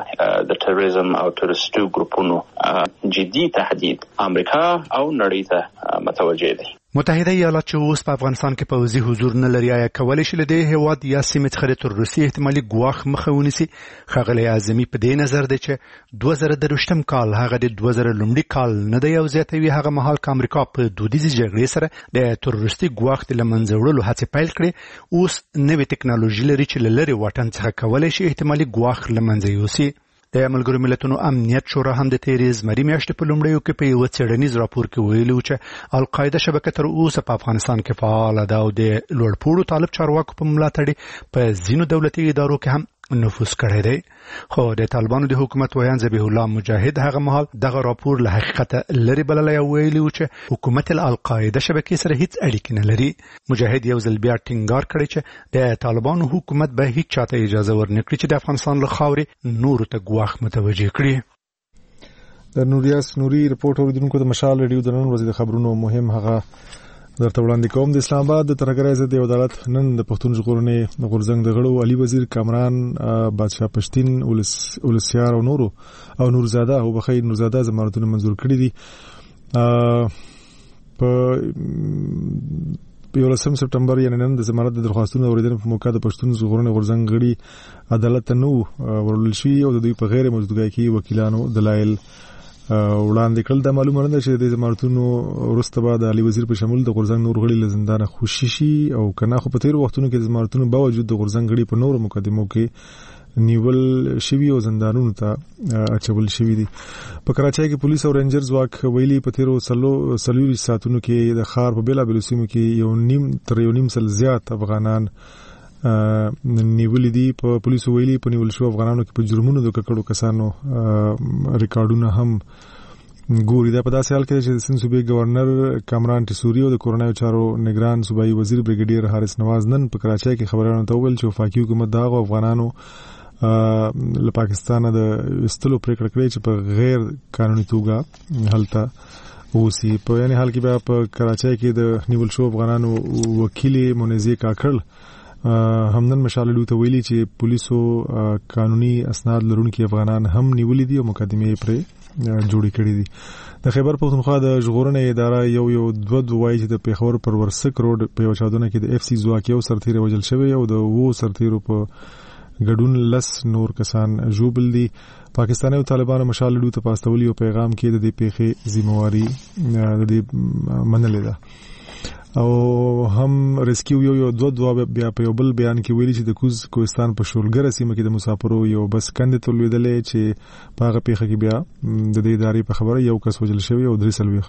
د تروریزم او تروریستي ګروپونو جدي تهدید امریکا او نړۍ ته متوجه دی. متحده ایالات چې اوس په افغانستان کې پوځي حضور نه لري آیا کولی شي له دې هیواد یا سیمې څخه د تروریستي احتمالي ګواښ مخه ونیسي. ښاغلی اعظمي په دې نظر دی چې دوه زره درویشتم کال هغه د دوه زره لومړي کال نه دی او زیاتوي هغه مهال که امریکا په دودیزې جګړې سره د تروریستي ګواښ د له منځه وړلو هڅې پیل کړې، اوس نوې ټکنالوژي لري چې له لرې واټن څخه کولی شي احتمالي ګواښ له منځه یوسي. د ملګرو ملتونو امنیت شورا هم د تیرې زمري میاشتې په لومړیو کې په یوه څېړنیز راپور کې ویلي و چې القاعده شبکه تر اوسه په افغانستان کې فعاله ده او د لوړپوړو طالب چارواکو په ملاتړ په ځینو دولتي ادارو کې هم نفوذ کړی دی. خو د طالبانو د حکومت ویان ذبیح الله مجاهد هغه مهال دغه راپور له حقیقت لري بللی او ویلي و چې حکومت القاعده شبکې سره هیڅ اړیکې نه لري. مجاهد یو ځل بیا ټینګار کړی چې د طالبانو حکومت به هیڅ چاته اجازه ورنکړي چې د افغانستان له خاورې نورو ته ګواښ متوجه کړي. د نوریاس نوري رپورټ اوریدونکو د مشال ریډیو د نن ورځې د خبرونو مهم هغه درته وړاندې کوم. د اسلام آباد د ترهګرۍ ضد عدالت نن د پښتون ژغورنې غورځنګ د غړو علي وزیر، کامران بادشاه پښتین، ولسیار او نورو او نورزاده او بخیر نورزاده ضمانتونه منظور کړي دي. په یولسم سپټمبر یعنې نن د ضمانت د درخواستونو اوریدنې په موقع د پښتون ژغورنې غورځنګ غړي عدالت ته نو ورول شي او د دوی په غیر موجودګۍ کې وکیلانو دلایل وړاندې کړل. دا معلومه نه ده چې د ضمانتونو وروسته به د علي وزیر په شمول د غورځنګ نور غړي له زندانه خوشي شي او کنه خو په تیرو وختونو کې د ضمانتونو باوجود د غورځنګ غړي په نورو مقدمو کې نیول شوي او زندانونو ته اچول شوي دي. په کراچۍ کې پولیس او رینجر ځواک ویلي په تیرو څلور ساعتونو کې د ښار په بیلابیلو سیمو کې یو نیم تر یو نیم سل زیات افغانان نیولې دي. په پولیسو ویلي په نیول شو افغانانو کې په جرمونو د ککړو کسانو ریکارډونه هم ګوري. دا په داسې حال کې چې د سند صوبې گورنر کامران ټیسوري او د کورونایي چارو نگران صوبایي وزیر بریګیډیر حارث نواز نن په کراچۍ کې خبرانو ته وویل چې وفاقي حکومت د هغو افغانانو له پاکستانه د ایستلو پریکړه کړې چې په غیر قانوني توګه هلته اوسي. په یعنې حال کې بیا په کراچۍ کې د نیول شو افغانانو وکیل منزي کاکړ همدن مشاللو ته ویلي چې پولیسو قانوني اسناد لرونکي افغانان هم نیولې دي او مقدمې پرې جوړې کړې دي. د خیبر پښتونخوا د ژغورنې اداره یو یو دوه دوه وایي چې د پیښور پر ورسک روډ په یو چاودنه کې د اف سی ځواک یو سرتیر وژل شوی او د وو سرتیرو په ګډون لس نور کسان ژوبل دي. پاکستاني او طالبانو مشاللو ته پاستولي او پیغام کې د دې پیښې ذمہواری د دې منلې ده او هم ریسکیو یو یو دوه دوه بیا په یو بل بیان کې ویلي چې د کوز کوهستان په شولګره سیمه کې د مسافرو یو بس کندې ته لوېدلې چې په هغه پیښه کې بیا د دې ادارې په خبره یو کس وژل شوی او درې څلوېښت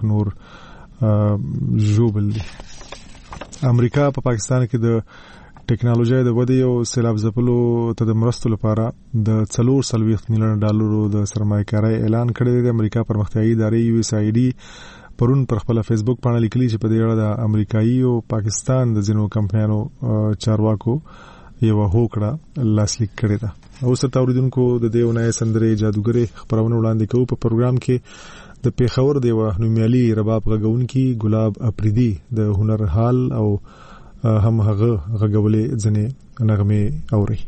نور ژوبل دي. امریکا په پاکستان کې د ټکنالوژي د ودې او سیلاب ځپلو ته د مرستو لپاره د څلور څلوېښت میلیون ډالرو د سرمایه‌کارۍ اعلان کړی دی. امریکا پرمختیایي ادارې یو ایس آی ډي پرون پر خپل فیسبوک باندې لیکلي چې په دې اړه د امریکایي او پاکستان د ځینو کمپنیانو چارواکو یو هوکړه لاسلیک کړې ده. اوس تاسو اوریدونکو د دې ونای سندرې جادوګرې خبرونه وړاندې کوو. په پروګرام کې د پیښور د یو نومیالي رباب غږونکي ګلاب اپریدي د هنر حال او هم هغه غږولې ځنې نغمه اوري.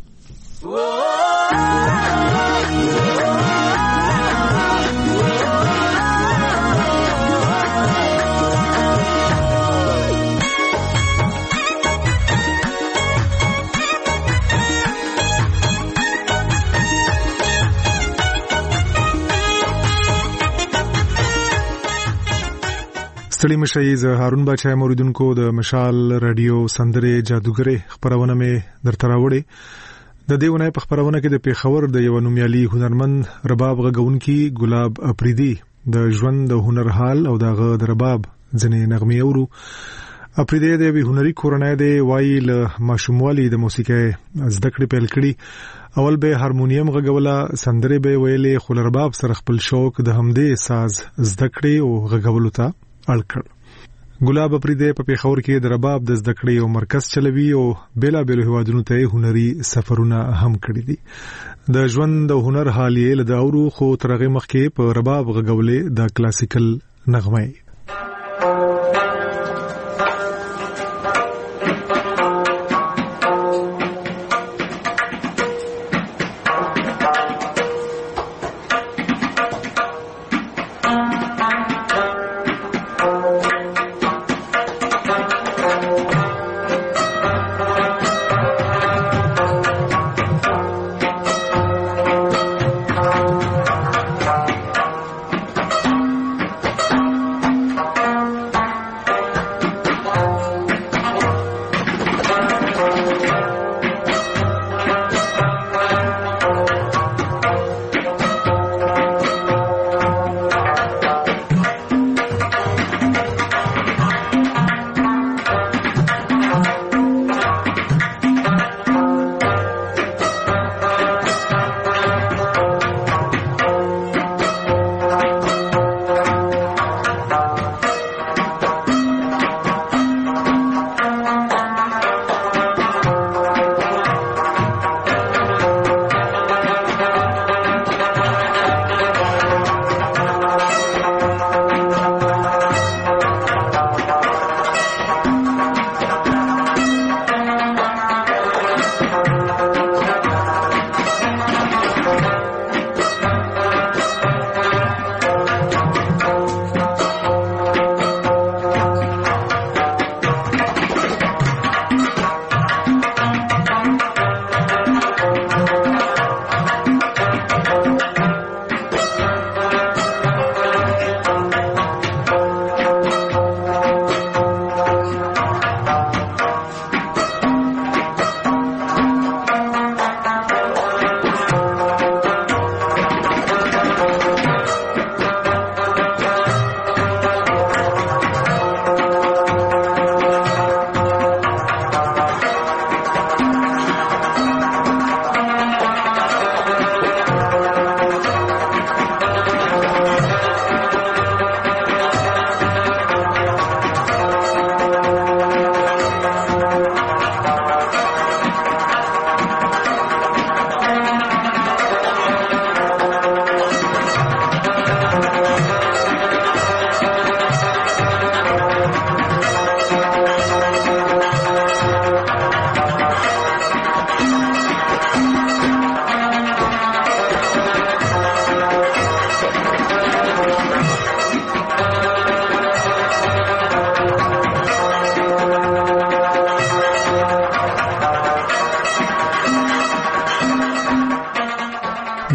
ستړي مشي زه هارون بچای موریدونکو د مشال رادیو سندرې جادوګرې خبرونه مې درته راوړې. د دې ونې په خبرونه کې د پیښور د یو نومیالي هنرمند رباب غږونکي ګلاب اپریدي د ژوند د هنر حال او دغه د رباب ځنې نغمې اورو. اپریدي د یو هنري کورنۍ دی وایي له ماشوموالي د موسیقۍ زده کړې پیل کړي. اول به هارمونیم غږوله، سندرې به ویلې، خو رباب سره خپل شوق د همدې ساز زده کړې او غږولو ته الکړ. ګلاب اپریدي په پیښور کې د رباب د زده کړې او مرکز چلوي او بیلا بیل هوادونو ته هنري سفرونه هم کړی دي. د ژوند د هنر حال یې له اورو خو ترغه مخکې په رباب غږولې د کلاسیکل نغمه.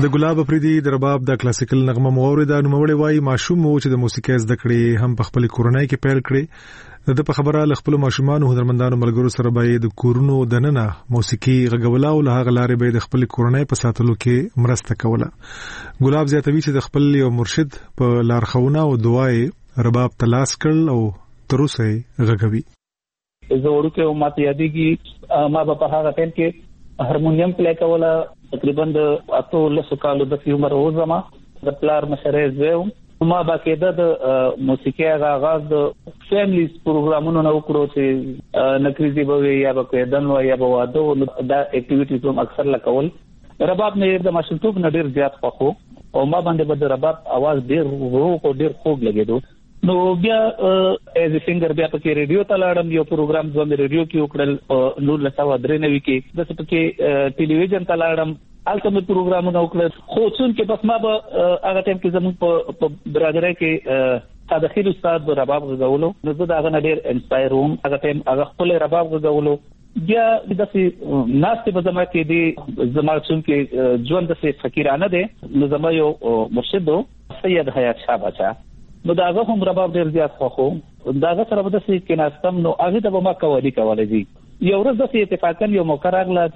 د ګلاب افریدي د رباب د کلاسیکل نغمه موریدا نوموړی وایي ماشوم چې د موسیقۍ زده کړې هم په خپل کورنۍ کې پیل کړي د په خبره ل خپل ماشومان او هنرمندانو ملګرو سره به د کورونو دننه موسیقي غږولا او له هغه لارې به د خپل کورنۍ په ساتلو کې مرسته کوله. ګلاب زیاتوي چې د خپل یو مرشد په لارښوونه او دعای رباب تلاش کړل او تر اوسه غږوي. زه ورکه ماته یادېږي ما په هغه ټیم کې هارمونیم پلی کوله تقریبا د اته لسو کالو د عمر و زما د پلار مشرې زه ما باقاعده د موسیقي آغاز د فیملی پروګرامونو نه وکړو چې نکریزي به یا به کېدن و یا به واده دا اکټیویټیز هم اکثر لکول. رباب نه د ماشومتوب نه ډیر زیات خوښو او ما باندې به د رباب आवाज ډیر روغ او ډیر خوږ لګیدو. نو بیا ایز ا سنگر بیا پکې ریډیو ته لاړم یو پروګرام ځم ریډیو کې وکړل نور لسا و درې نوي کې د څه پکې ټلویزیون ته لاړم الته مې پروګرامونه وکړل خو څون کې بس ما به هغه ټیم کې زموږ په برادرۍ کې تدخیر استاد رباب غوولو نو زه دا غن ډیر انسپایر وم هغه ټیم هغه خپل رباب غوولو بیا د څه ناستې په زما کې دی زما څون کې ژوند د څه فقیرانه دی نو زما یو مرشد سید حیات شاه بچا نو داغه هم رباب ډیر زیات خوښو داغه سره به د څه کې ناستم نو هغه د ما کوالي کوالي دي. یو ورځ د څه اتفاقا یو موقع راغله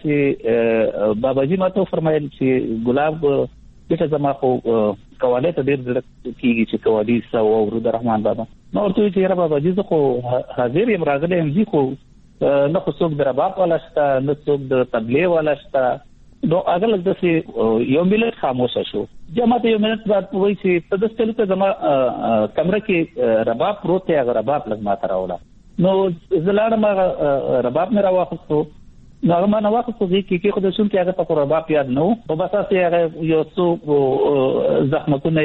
چې باباجي ماته فرمایل چې ګلاب دغه زما خو کوالي ته ډیر ځل کیږي چې کوالي سو او ورود رحمان بابا نو ورته چې باباجي زه خو حاضر یم راغلی یم زه خو نه خو څوک د رباب والا شته نه څوک د تبلیغ والا شته نو هغه لږ د یو ملت خاموش شو. جماعت یو ملت بعد وایي چې په داسې ټلو کې زما کمره کې رباب پروت دی هغه رباب لږ ماته راوړه نو زه لاړم هغه رباب مې راواخیستو نو هغه ما نه واخیستو ځای کې خو د شون کې هغه په رباب یاد نه و په بساسې هغه یو څو زخمتونه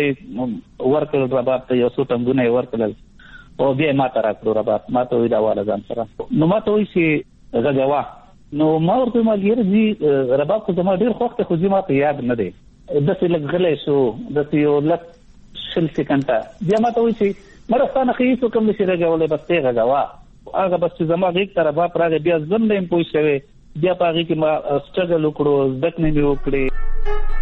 ورکړل رباب ته یو څو ټنګونه یې ورکړل او بیا ماته راکړو رباب ماته وایي دا واله ځان سره نو ماته وایي چې غږوه نو ما ورته مالګیر زی رباب خو زما ډیر خوښ ته خو زما ته یاد نه دی داسې لږ غلی شو داسې یو لږ شل سکنډه بیا ما ته وایي چې مرستانه ښه هېڅ کوم نشي رغولی بس ته غږوه هغه بس چې زما غېږ ته رباب راغی بیا زم نه یم پوه شوی بیا په هغې کې ما سټرګل وکړو زده کړې مې وکړې.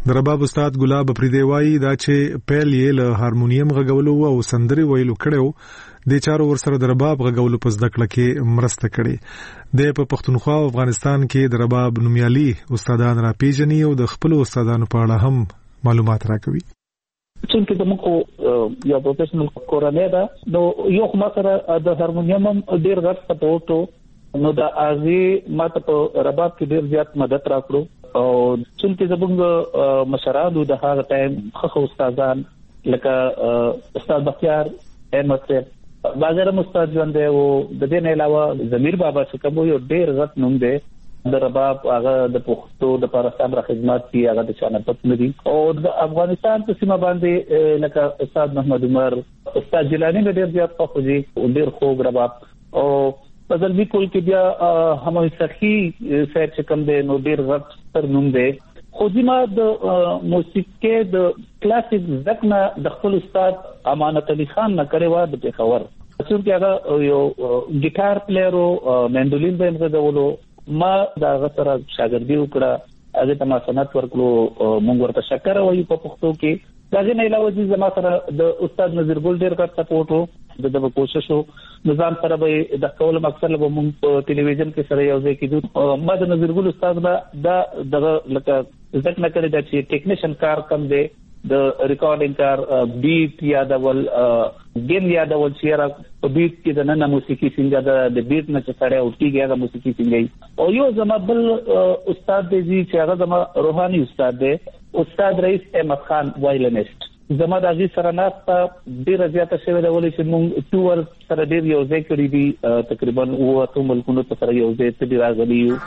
د رباب استاد ګلاب افریدی وایي دا چې پیل یې له هارمونیم غږولو او سندري ویلو کړو د چارو ورسره د رباب غږولو په زده کړه کې مرسته کړې د په پښتونخوا او افغانستان کې د رباب نومیالي استادان را پیژني او د خپل استادانو په اړه هم معلومات راکوي. چې د موږ یو پروفیشنل کورنۍ ده نو یو خمسره د هارمونیم ډیر غټ سپورټ نو د ازي ماته په رباب کې ډیر زیات مدد راکړو او چې زموږ مشرانو د هغه ټایم خو استادان لکه استاد بختیار احمد صاحب باجرم استاد ژوند دی او د دې نه علاوه زمیر بابا چې کوم یو ډیر غټ نوم دی د رباب هغه د پښتو د پرستامره خدمات کی هغه د چانپت ندي او د افغانستان په سیمه باندې لکه استاد محمد عمر استاد جیلانی ډیر زیات خوږي او ډیر خوږ رباب او بدل وی کول کې بیا هم سخی سیر چې کوم دی نو ډیر غټ تر نوم دی خو ځما د موسیقي د کلاسیک ځکه د خپل استاد امانت علي خان نه کړی و د پیښور چې هغه یو ګیټار پلیئر او مندولین به غوډولو ما دا غسر شاګردي وکړه هغه ته ما سنت ورکړو مونږ ورته شکر وایو په پښتو کې دا نه علاوه چې زما سره د استاد نظیر ګل ډیر کار سپورټ وو دغه کوشش وو نظام سره به د کول مقصد له مونږ په ټلویزیون کې سره یو ځای کېدو ما د نظیر ګل استاد دا دغه لکه ځکه نه کړی دا چې ټیکنیشن کار کم دی د ریکارډینګ کار بیت یادول گیم یادول چې را په بیت کې د نن موسیقي څنګه د بیت نه چې سره او کېږي هغه موسیقي څنګه او یو زما بل استاد دی چې هغه زما روحاني استاد دی استاد رئیس احمد خان وایلنست زما د هغه سره ناسته ډیره زیاته شوې ده ولې چې موږ ټور سره ډیر یو ځای کړی دي تقریبا اوه ملکونو ته سره یو ځای ته راغلي یو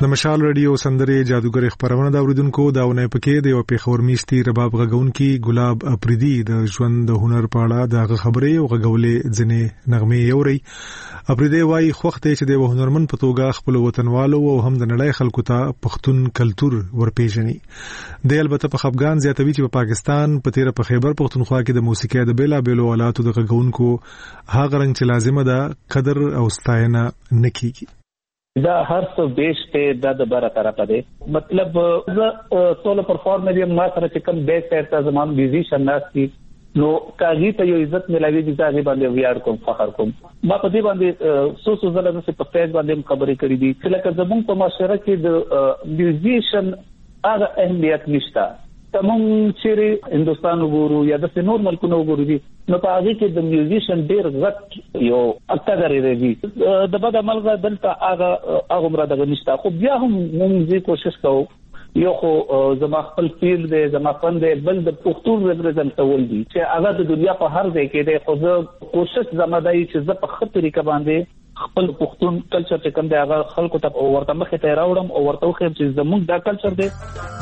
د مشال رادیو سندره جادوګر خبرونه دا اوریدونکو داونه پکې د یو پیښور میشتي رباب غږونکي ګلاب اپریدي د ژوند د هنر په اړه د خبرې او غږولې ځنې نغمه یوري. اپریدي وايي خوخته چې د هنرمن په توګه خپل وطنوالو او هم د نړۍ خلکو ته پښتون کلچر ورپېژني. د البته په افغان زیاتوي چې په پاکستان په تیر په خیبر پښتونخوا کې د موسیقي د بیلا بیلو آلاتو د غږونکو هغه رنګ چې لازمه ده قدر او ستاینه نکېږي. دا هر څه بیسته د د بار طرف ده مطلب زه سولو پرفارمر یم ما سره چې کوم بیس ته زمام میوزیشن ناسي نو کاږي ته یو عزت ملایوي چې ځای باندې ویار کوم فخر کوم. ما په دې باندې سو سو زله چې په پیج باندې خبرې کړې دي چې لکه زمون په معاشره کې د میوزیشن هغه اهمیت نشته. تمام چې هندستان وګورو یا د نور ملکونو وګورو دي نو په هغه کې د میوزیشن ډېر غټ یو اکثر لري د بد عمل غا دلته هغه هغه مراد غنښت خو بیا هم موږ کوشش کوو یو خو زما خپل فیلډ دی زما فن دی بل د پښتون ریپرزنټ کول دي چې هغه د دنیا په هر ځای کې دی خو زه کوشش زما دی چې زه په خپل طریقه باندې خپل پښتون کلچر چې کوم دی هغه خلکو ته ورته مخې ته راوړم او ورته وخم چې زموږ دا کلچر دی.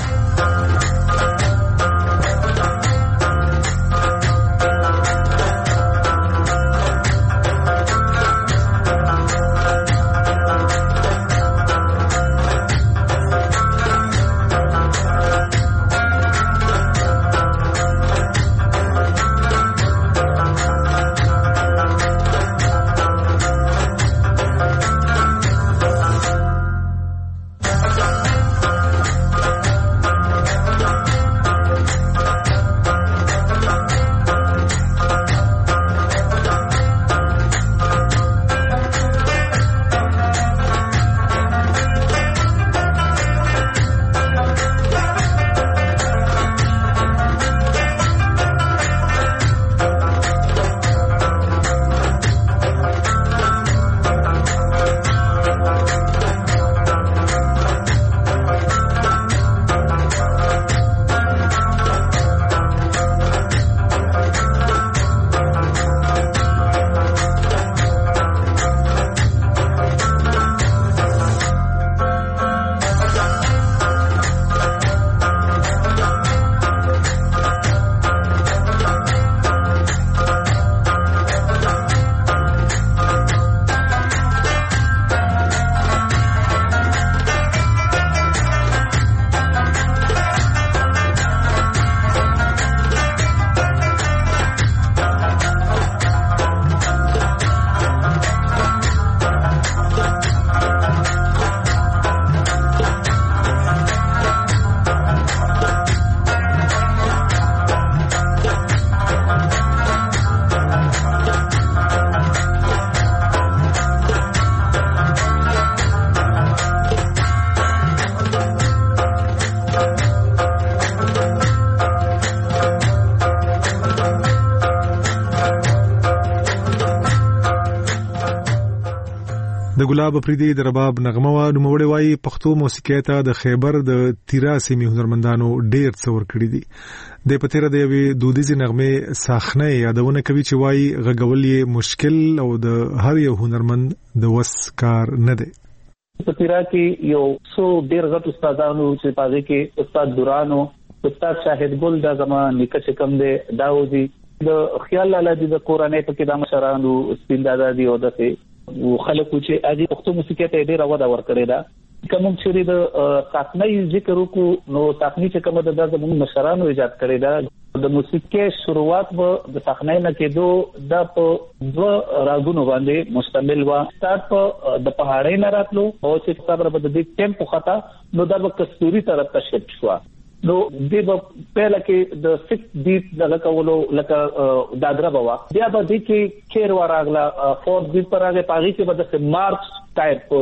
د ګلاب اپریدي د رباب نغمه وا نوموړی وايي پښتو موسیقي ته د خیبر د تیرا سیمې هنرمندانو ډېر څه ورکړي دي. د پتیره د یوې دودیزې نغمې ساخنه یادونه کوي چې وايي غږول یې مشکل او د هر یو هنرمند د وس کار نه دی. پتیرا کې یو څو ډېر غټ استادانو چې پاره کې استاد دورانو استاد شاهد ګل د زمان نیکه چې کوم دی داوودي د خیال لاله د قرآني په کې د مشرانو سپیندادا دی او دته خلکو چې اجي پښتو موسیقي ته ډېر ودا ورکړی دا کوم چې د ساکنۍ ذکر وکړو نو ساکنۍ چې کوم د زموږ مشرانو ایجاد کړی دا د موسیقي شروعات به د ساکنۍ نه کېدو د په دو راګونو باندې مشتمل و. سٹارټ په د پهاړۍ نه راتلو او چې صبر به د دې ټیمپو خطا نو د کستوري طرف ته شفت شو. نو د پهلا کې د سکس بیټ دغه کولو لکه دادرا بوا بیا به د کې کیر وراغلا فورث بیټ پر هغه پاغي کې به د مارچ ټایپ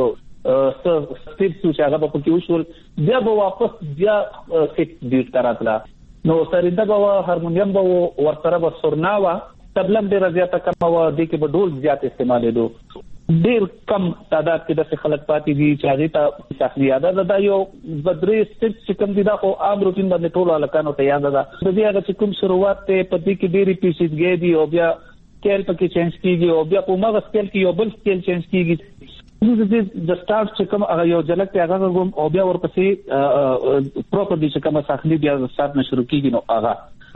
سټیپ چې هغه په کې وشول بیا به واپس بیا سکس بیټ تراتلا. نو سرینده بوا هارمونیم به ورسره به سورناوا تبلم ډیر زیاته کم و د کې به ډول زیات استعمالېدو. ډیر کم تعداد کې د خلک پاتې دي چې هغه ته شخصي یاد ده دا یو بدري سټیپ چې کوم دي دا خو عام روټین باندې ټول الکانو ته یاد ده. د دې هغه چې کوم شروعات ته پدې کې ډېری پیچیدګي دي او بیا سکیل پکې چینج کیږي او بیا په مغه سکیل کې یو بل سکیل چینج کیږي. د سٹارټ چې کوم هغه یو جلک ته هغه کوم او بیا ورپسې پروپرلی چې کومه ساخنی بیا سٹارټ نه شروع کیږي نو هغه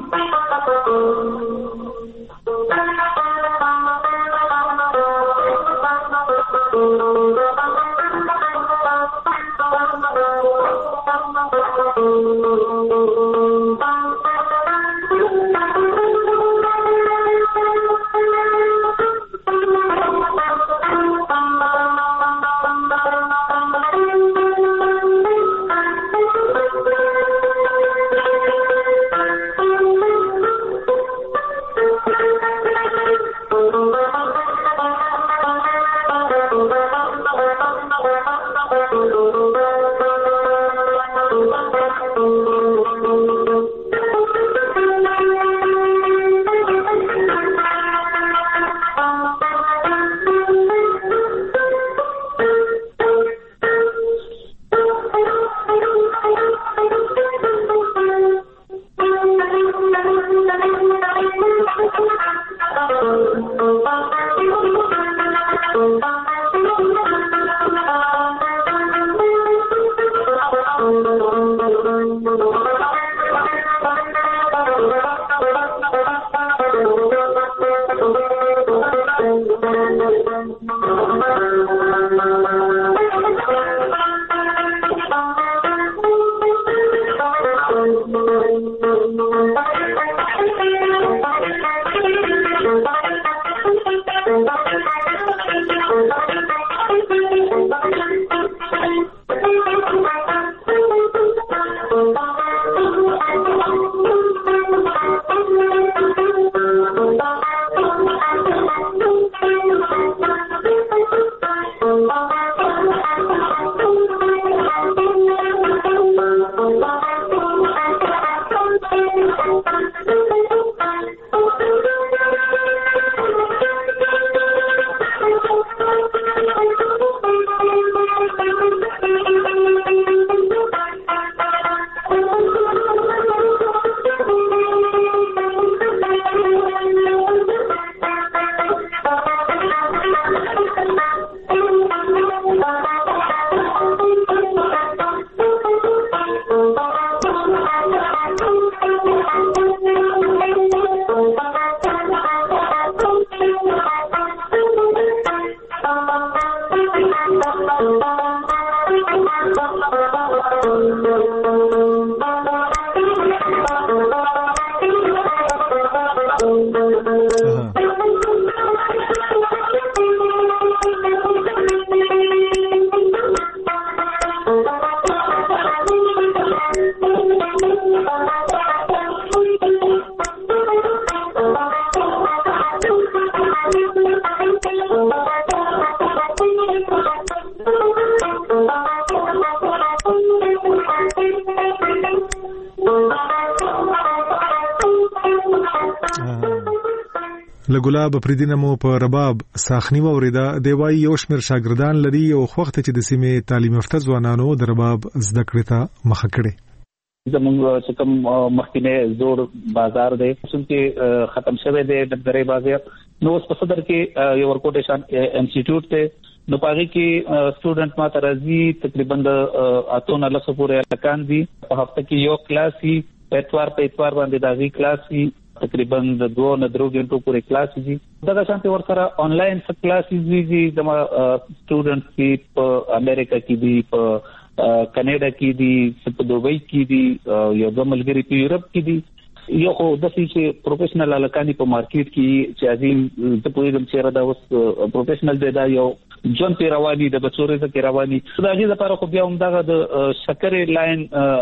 لګلاب پریدینه مو په رباب ساخنی وریدا دی وای یو شمیر شاګردان لري او وخت چې د سیمې تعلیم یافته ځوانانو د رباب زده کړې ته مخه کړي زموږ چې کوم مخکینه زور بازار دی چې ختم شوه دی د درې بازار نو په صدر کې یو ورکوټیشن انسټیټیوټ ته نو پاره کې سټوډنټ ما ترازی تقریبا اتونه لسو پورې لکان دي په هفته کې یو کلاس وی په اتوار په اتوار باندې داغي کلاس وی تقریبا د دوه نه درو غنټو پورې کلاس دي دا شانتي ورسره آنلاین څه کلاسز دي د سټوډنټ کې په امریکا کې دي په کینیډا کې دي په دوبۍ کې دي یو د ملګری په یورپ کې دي یو خو د چې پروفیشنل الکانی په مارکیټ کې چې ازي د پوهیږم چې را دا اوس پروفیشنل دی دا یو جون پیروانی د بچورې د پیروانی دا غي لپاره خو بیا هم دغه د شکرې لاین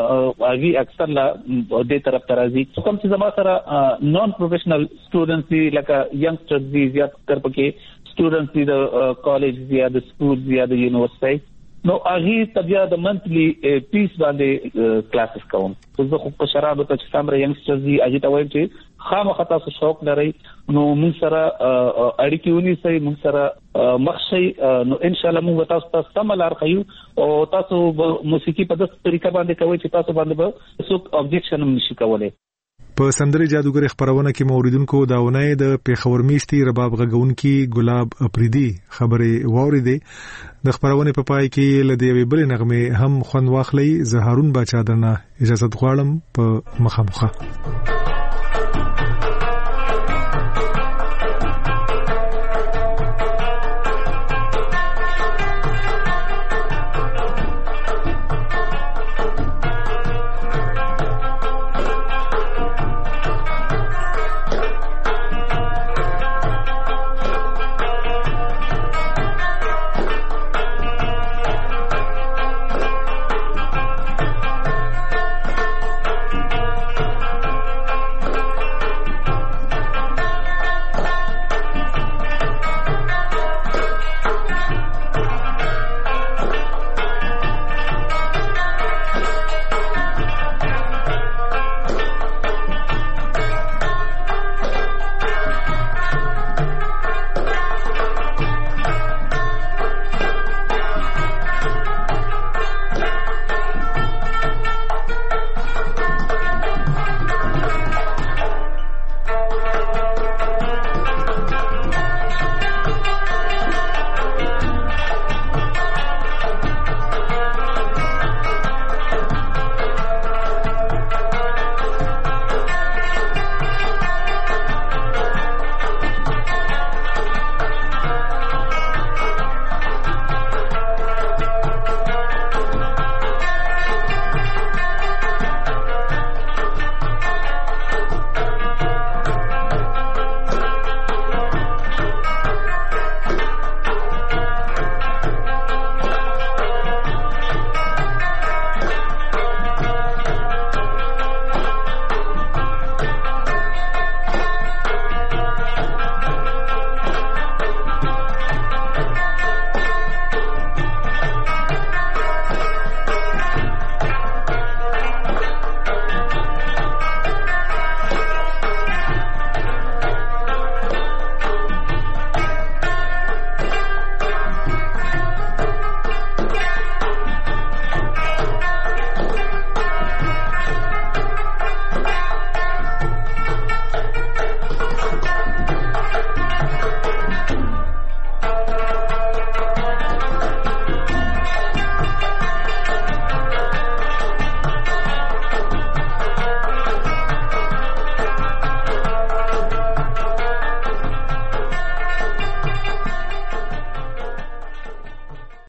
اغي اکثر لا د طرف ترازی کوم چې زما سره نون پروفیشنل سټوډنټس دي لکه ینګسټرز دي زیات تر پکې سټوډنټس دي د کالج دي یا د سکول دي یا د یونیورسيټي نو اغي تبیا د منثلی پیس باندې کلاسز کوم زه خو په شراب ته چې سمره ینګسټرز دي اجي ته وایم چې خامخا تاسو شوق لرئ نو موږ سره اړیکې ونیسئ موږ سره مخشي نو ان شاء الله موږ تاسو ته سملار خيو او تاسو موسیقي په داسې طریقه باندې کوي چې تاسو باندې به څوک ابجیکشن هم نشي کولای په سندري جادوګر خبرونه کې موریدونکو داونه د پیښور میشتي رباب غږونکي ګلاب اپریدي خبره واوریدي د خبرونه په پای کې لدی وی بل نغمه هم خوند واخلي زه هارون بچا درنه اجازه غواړم په مخامخه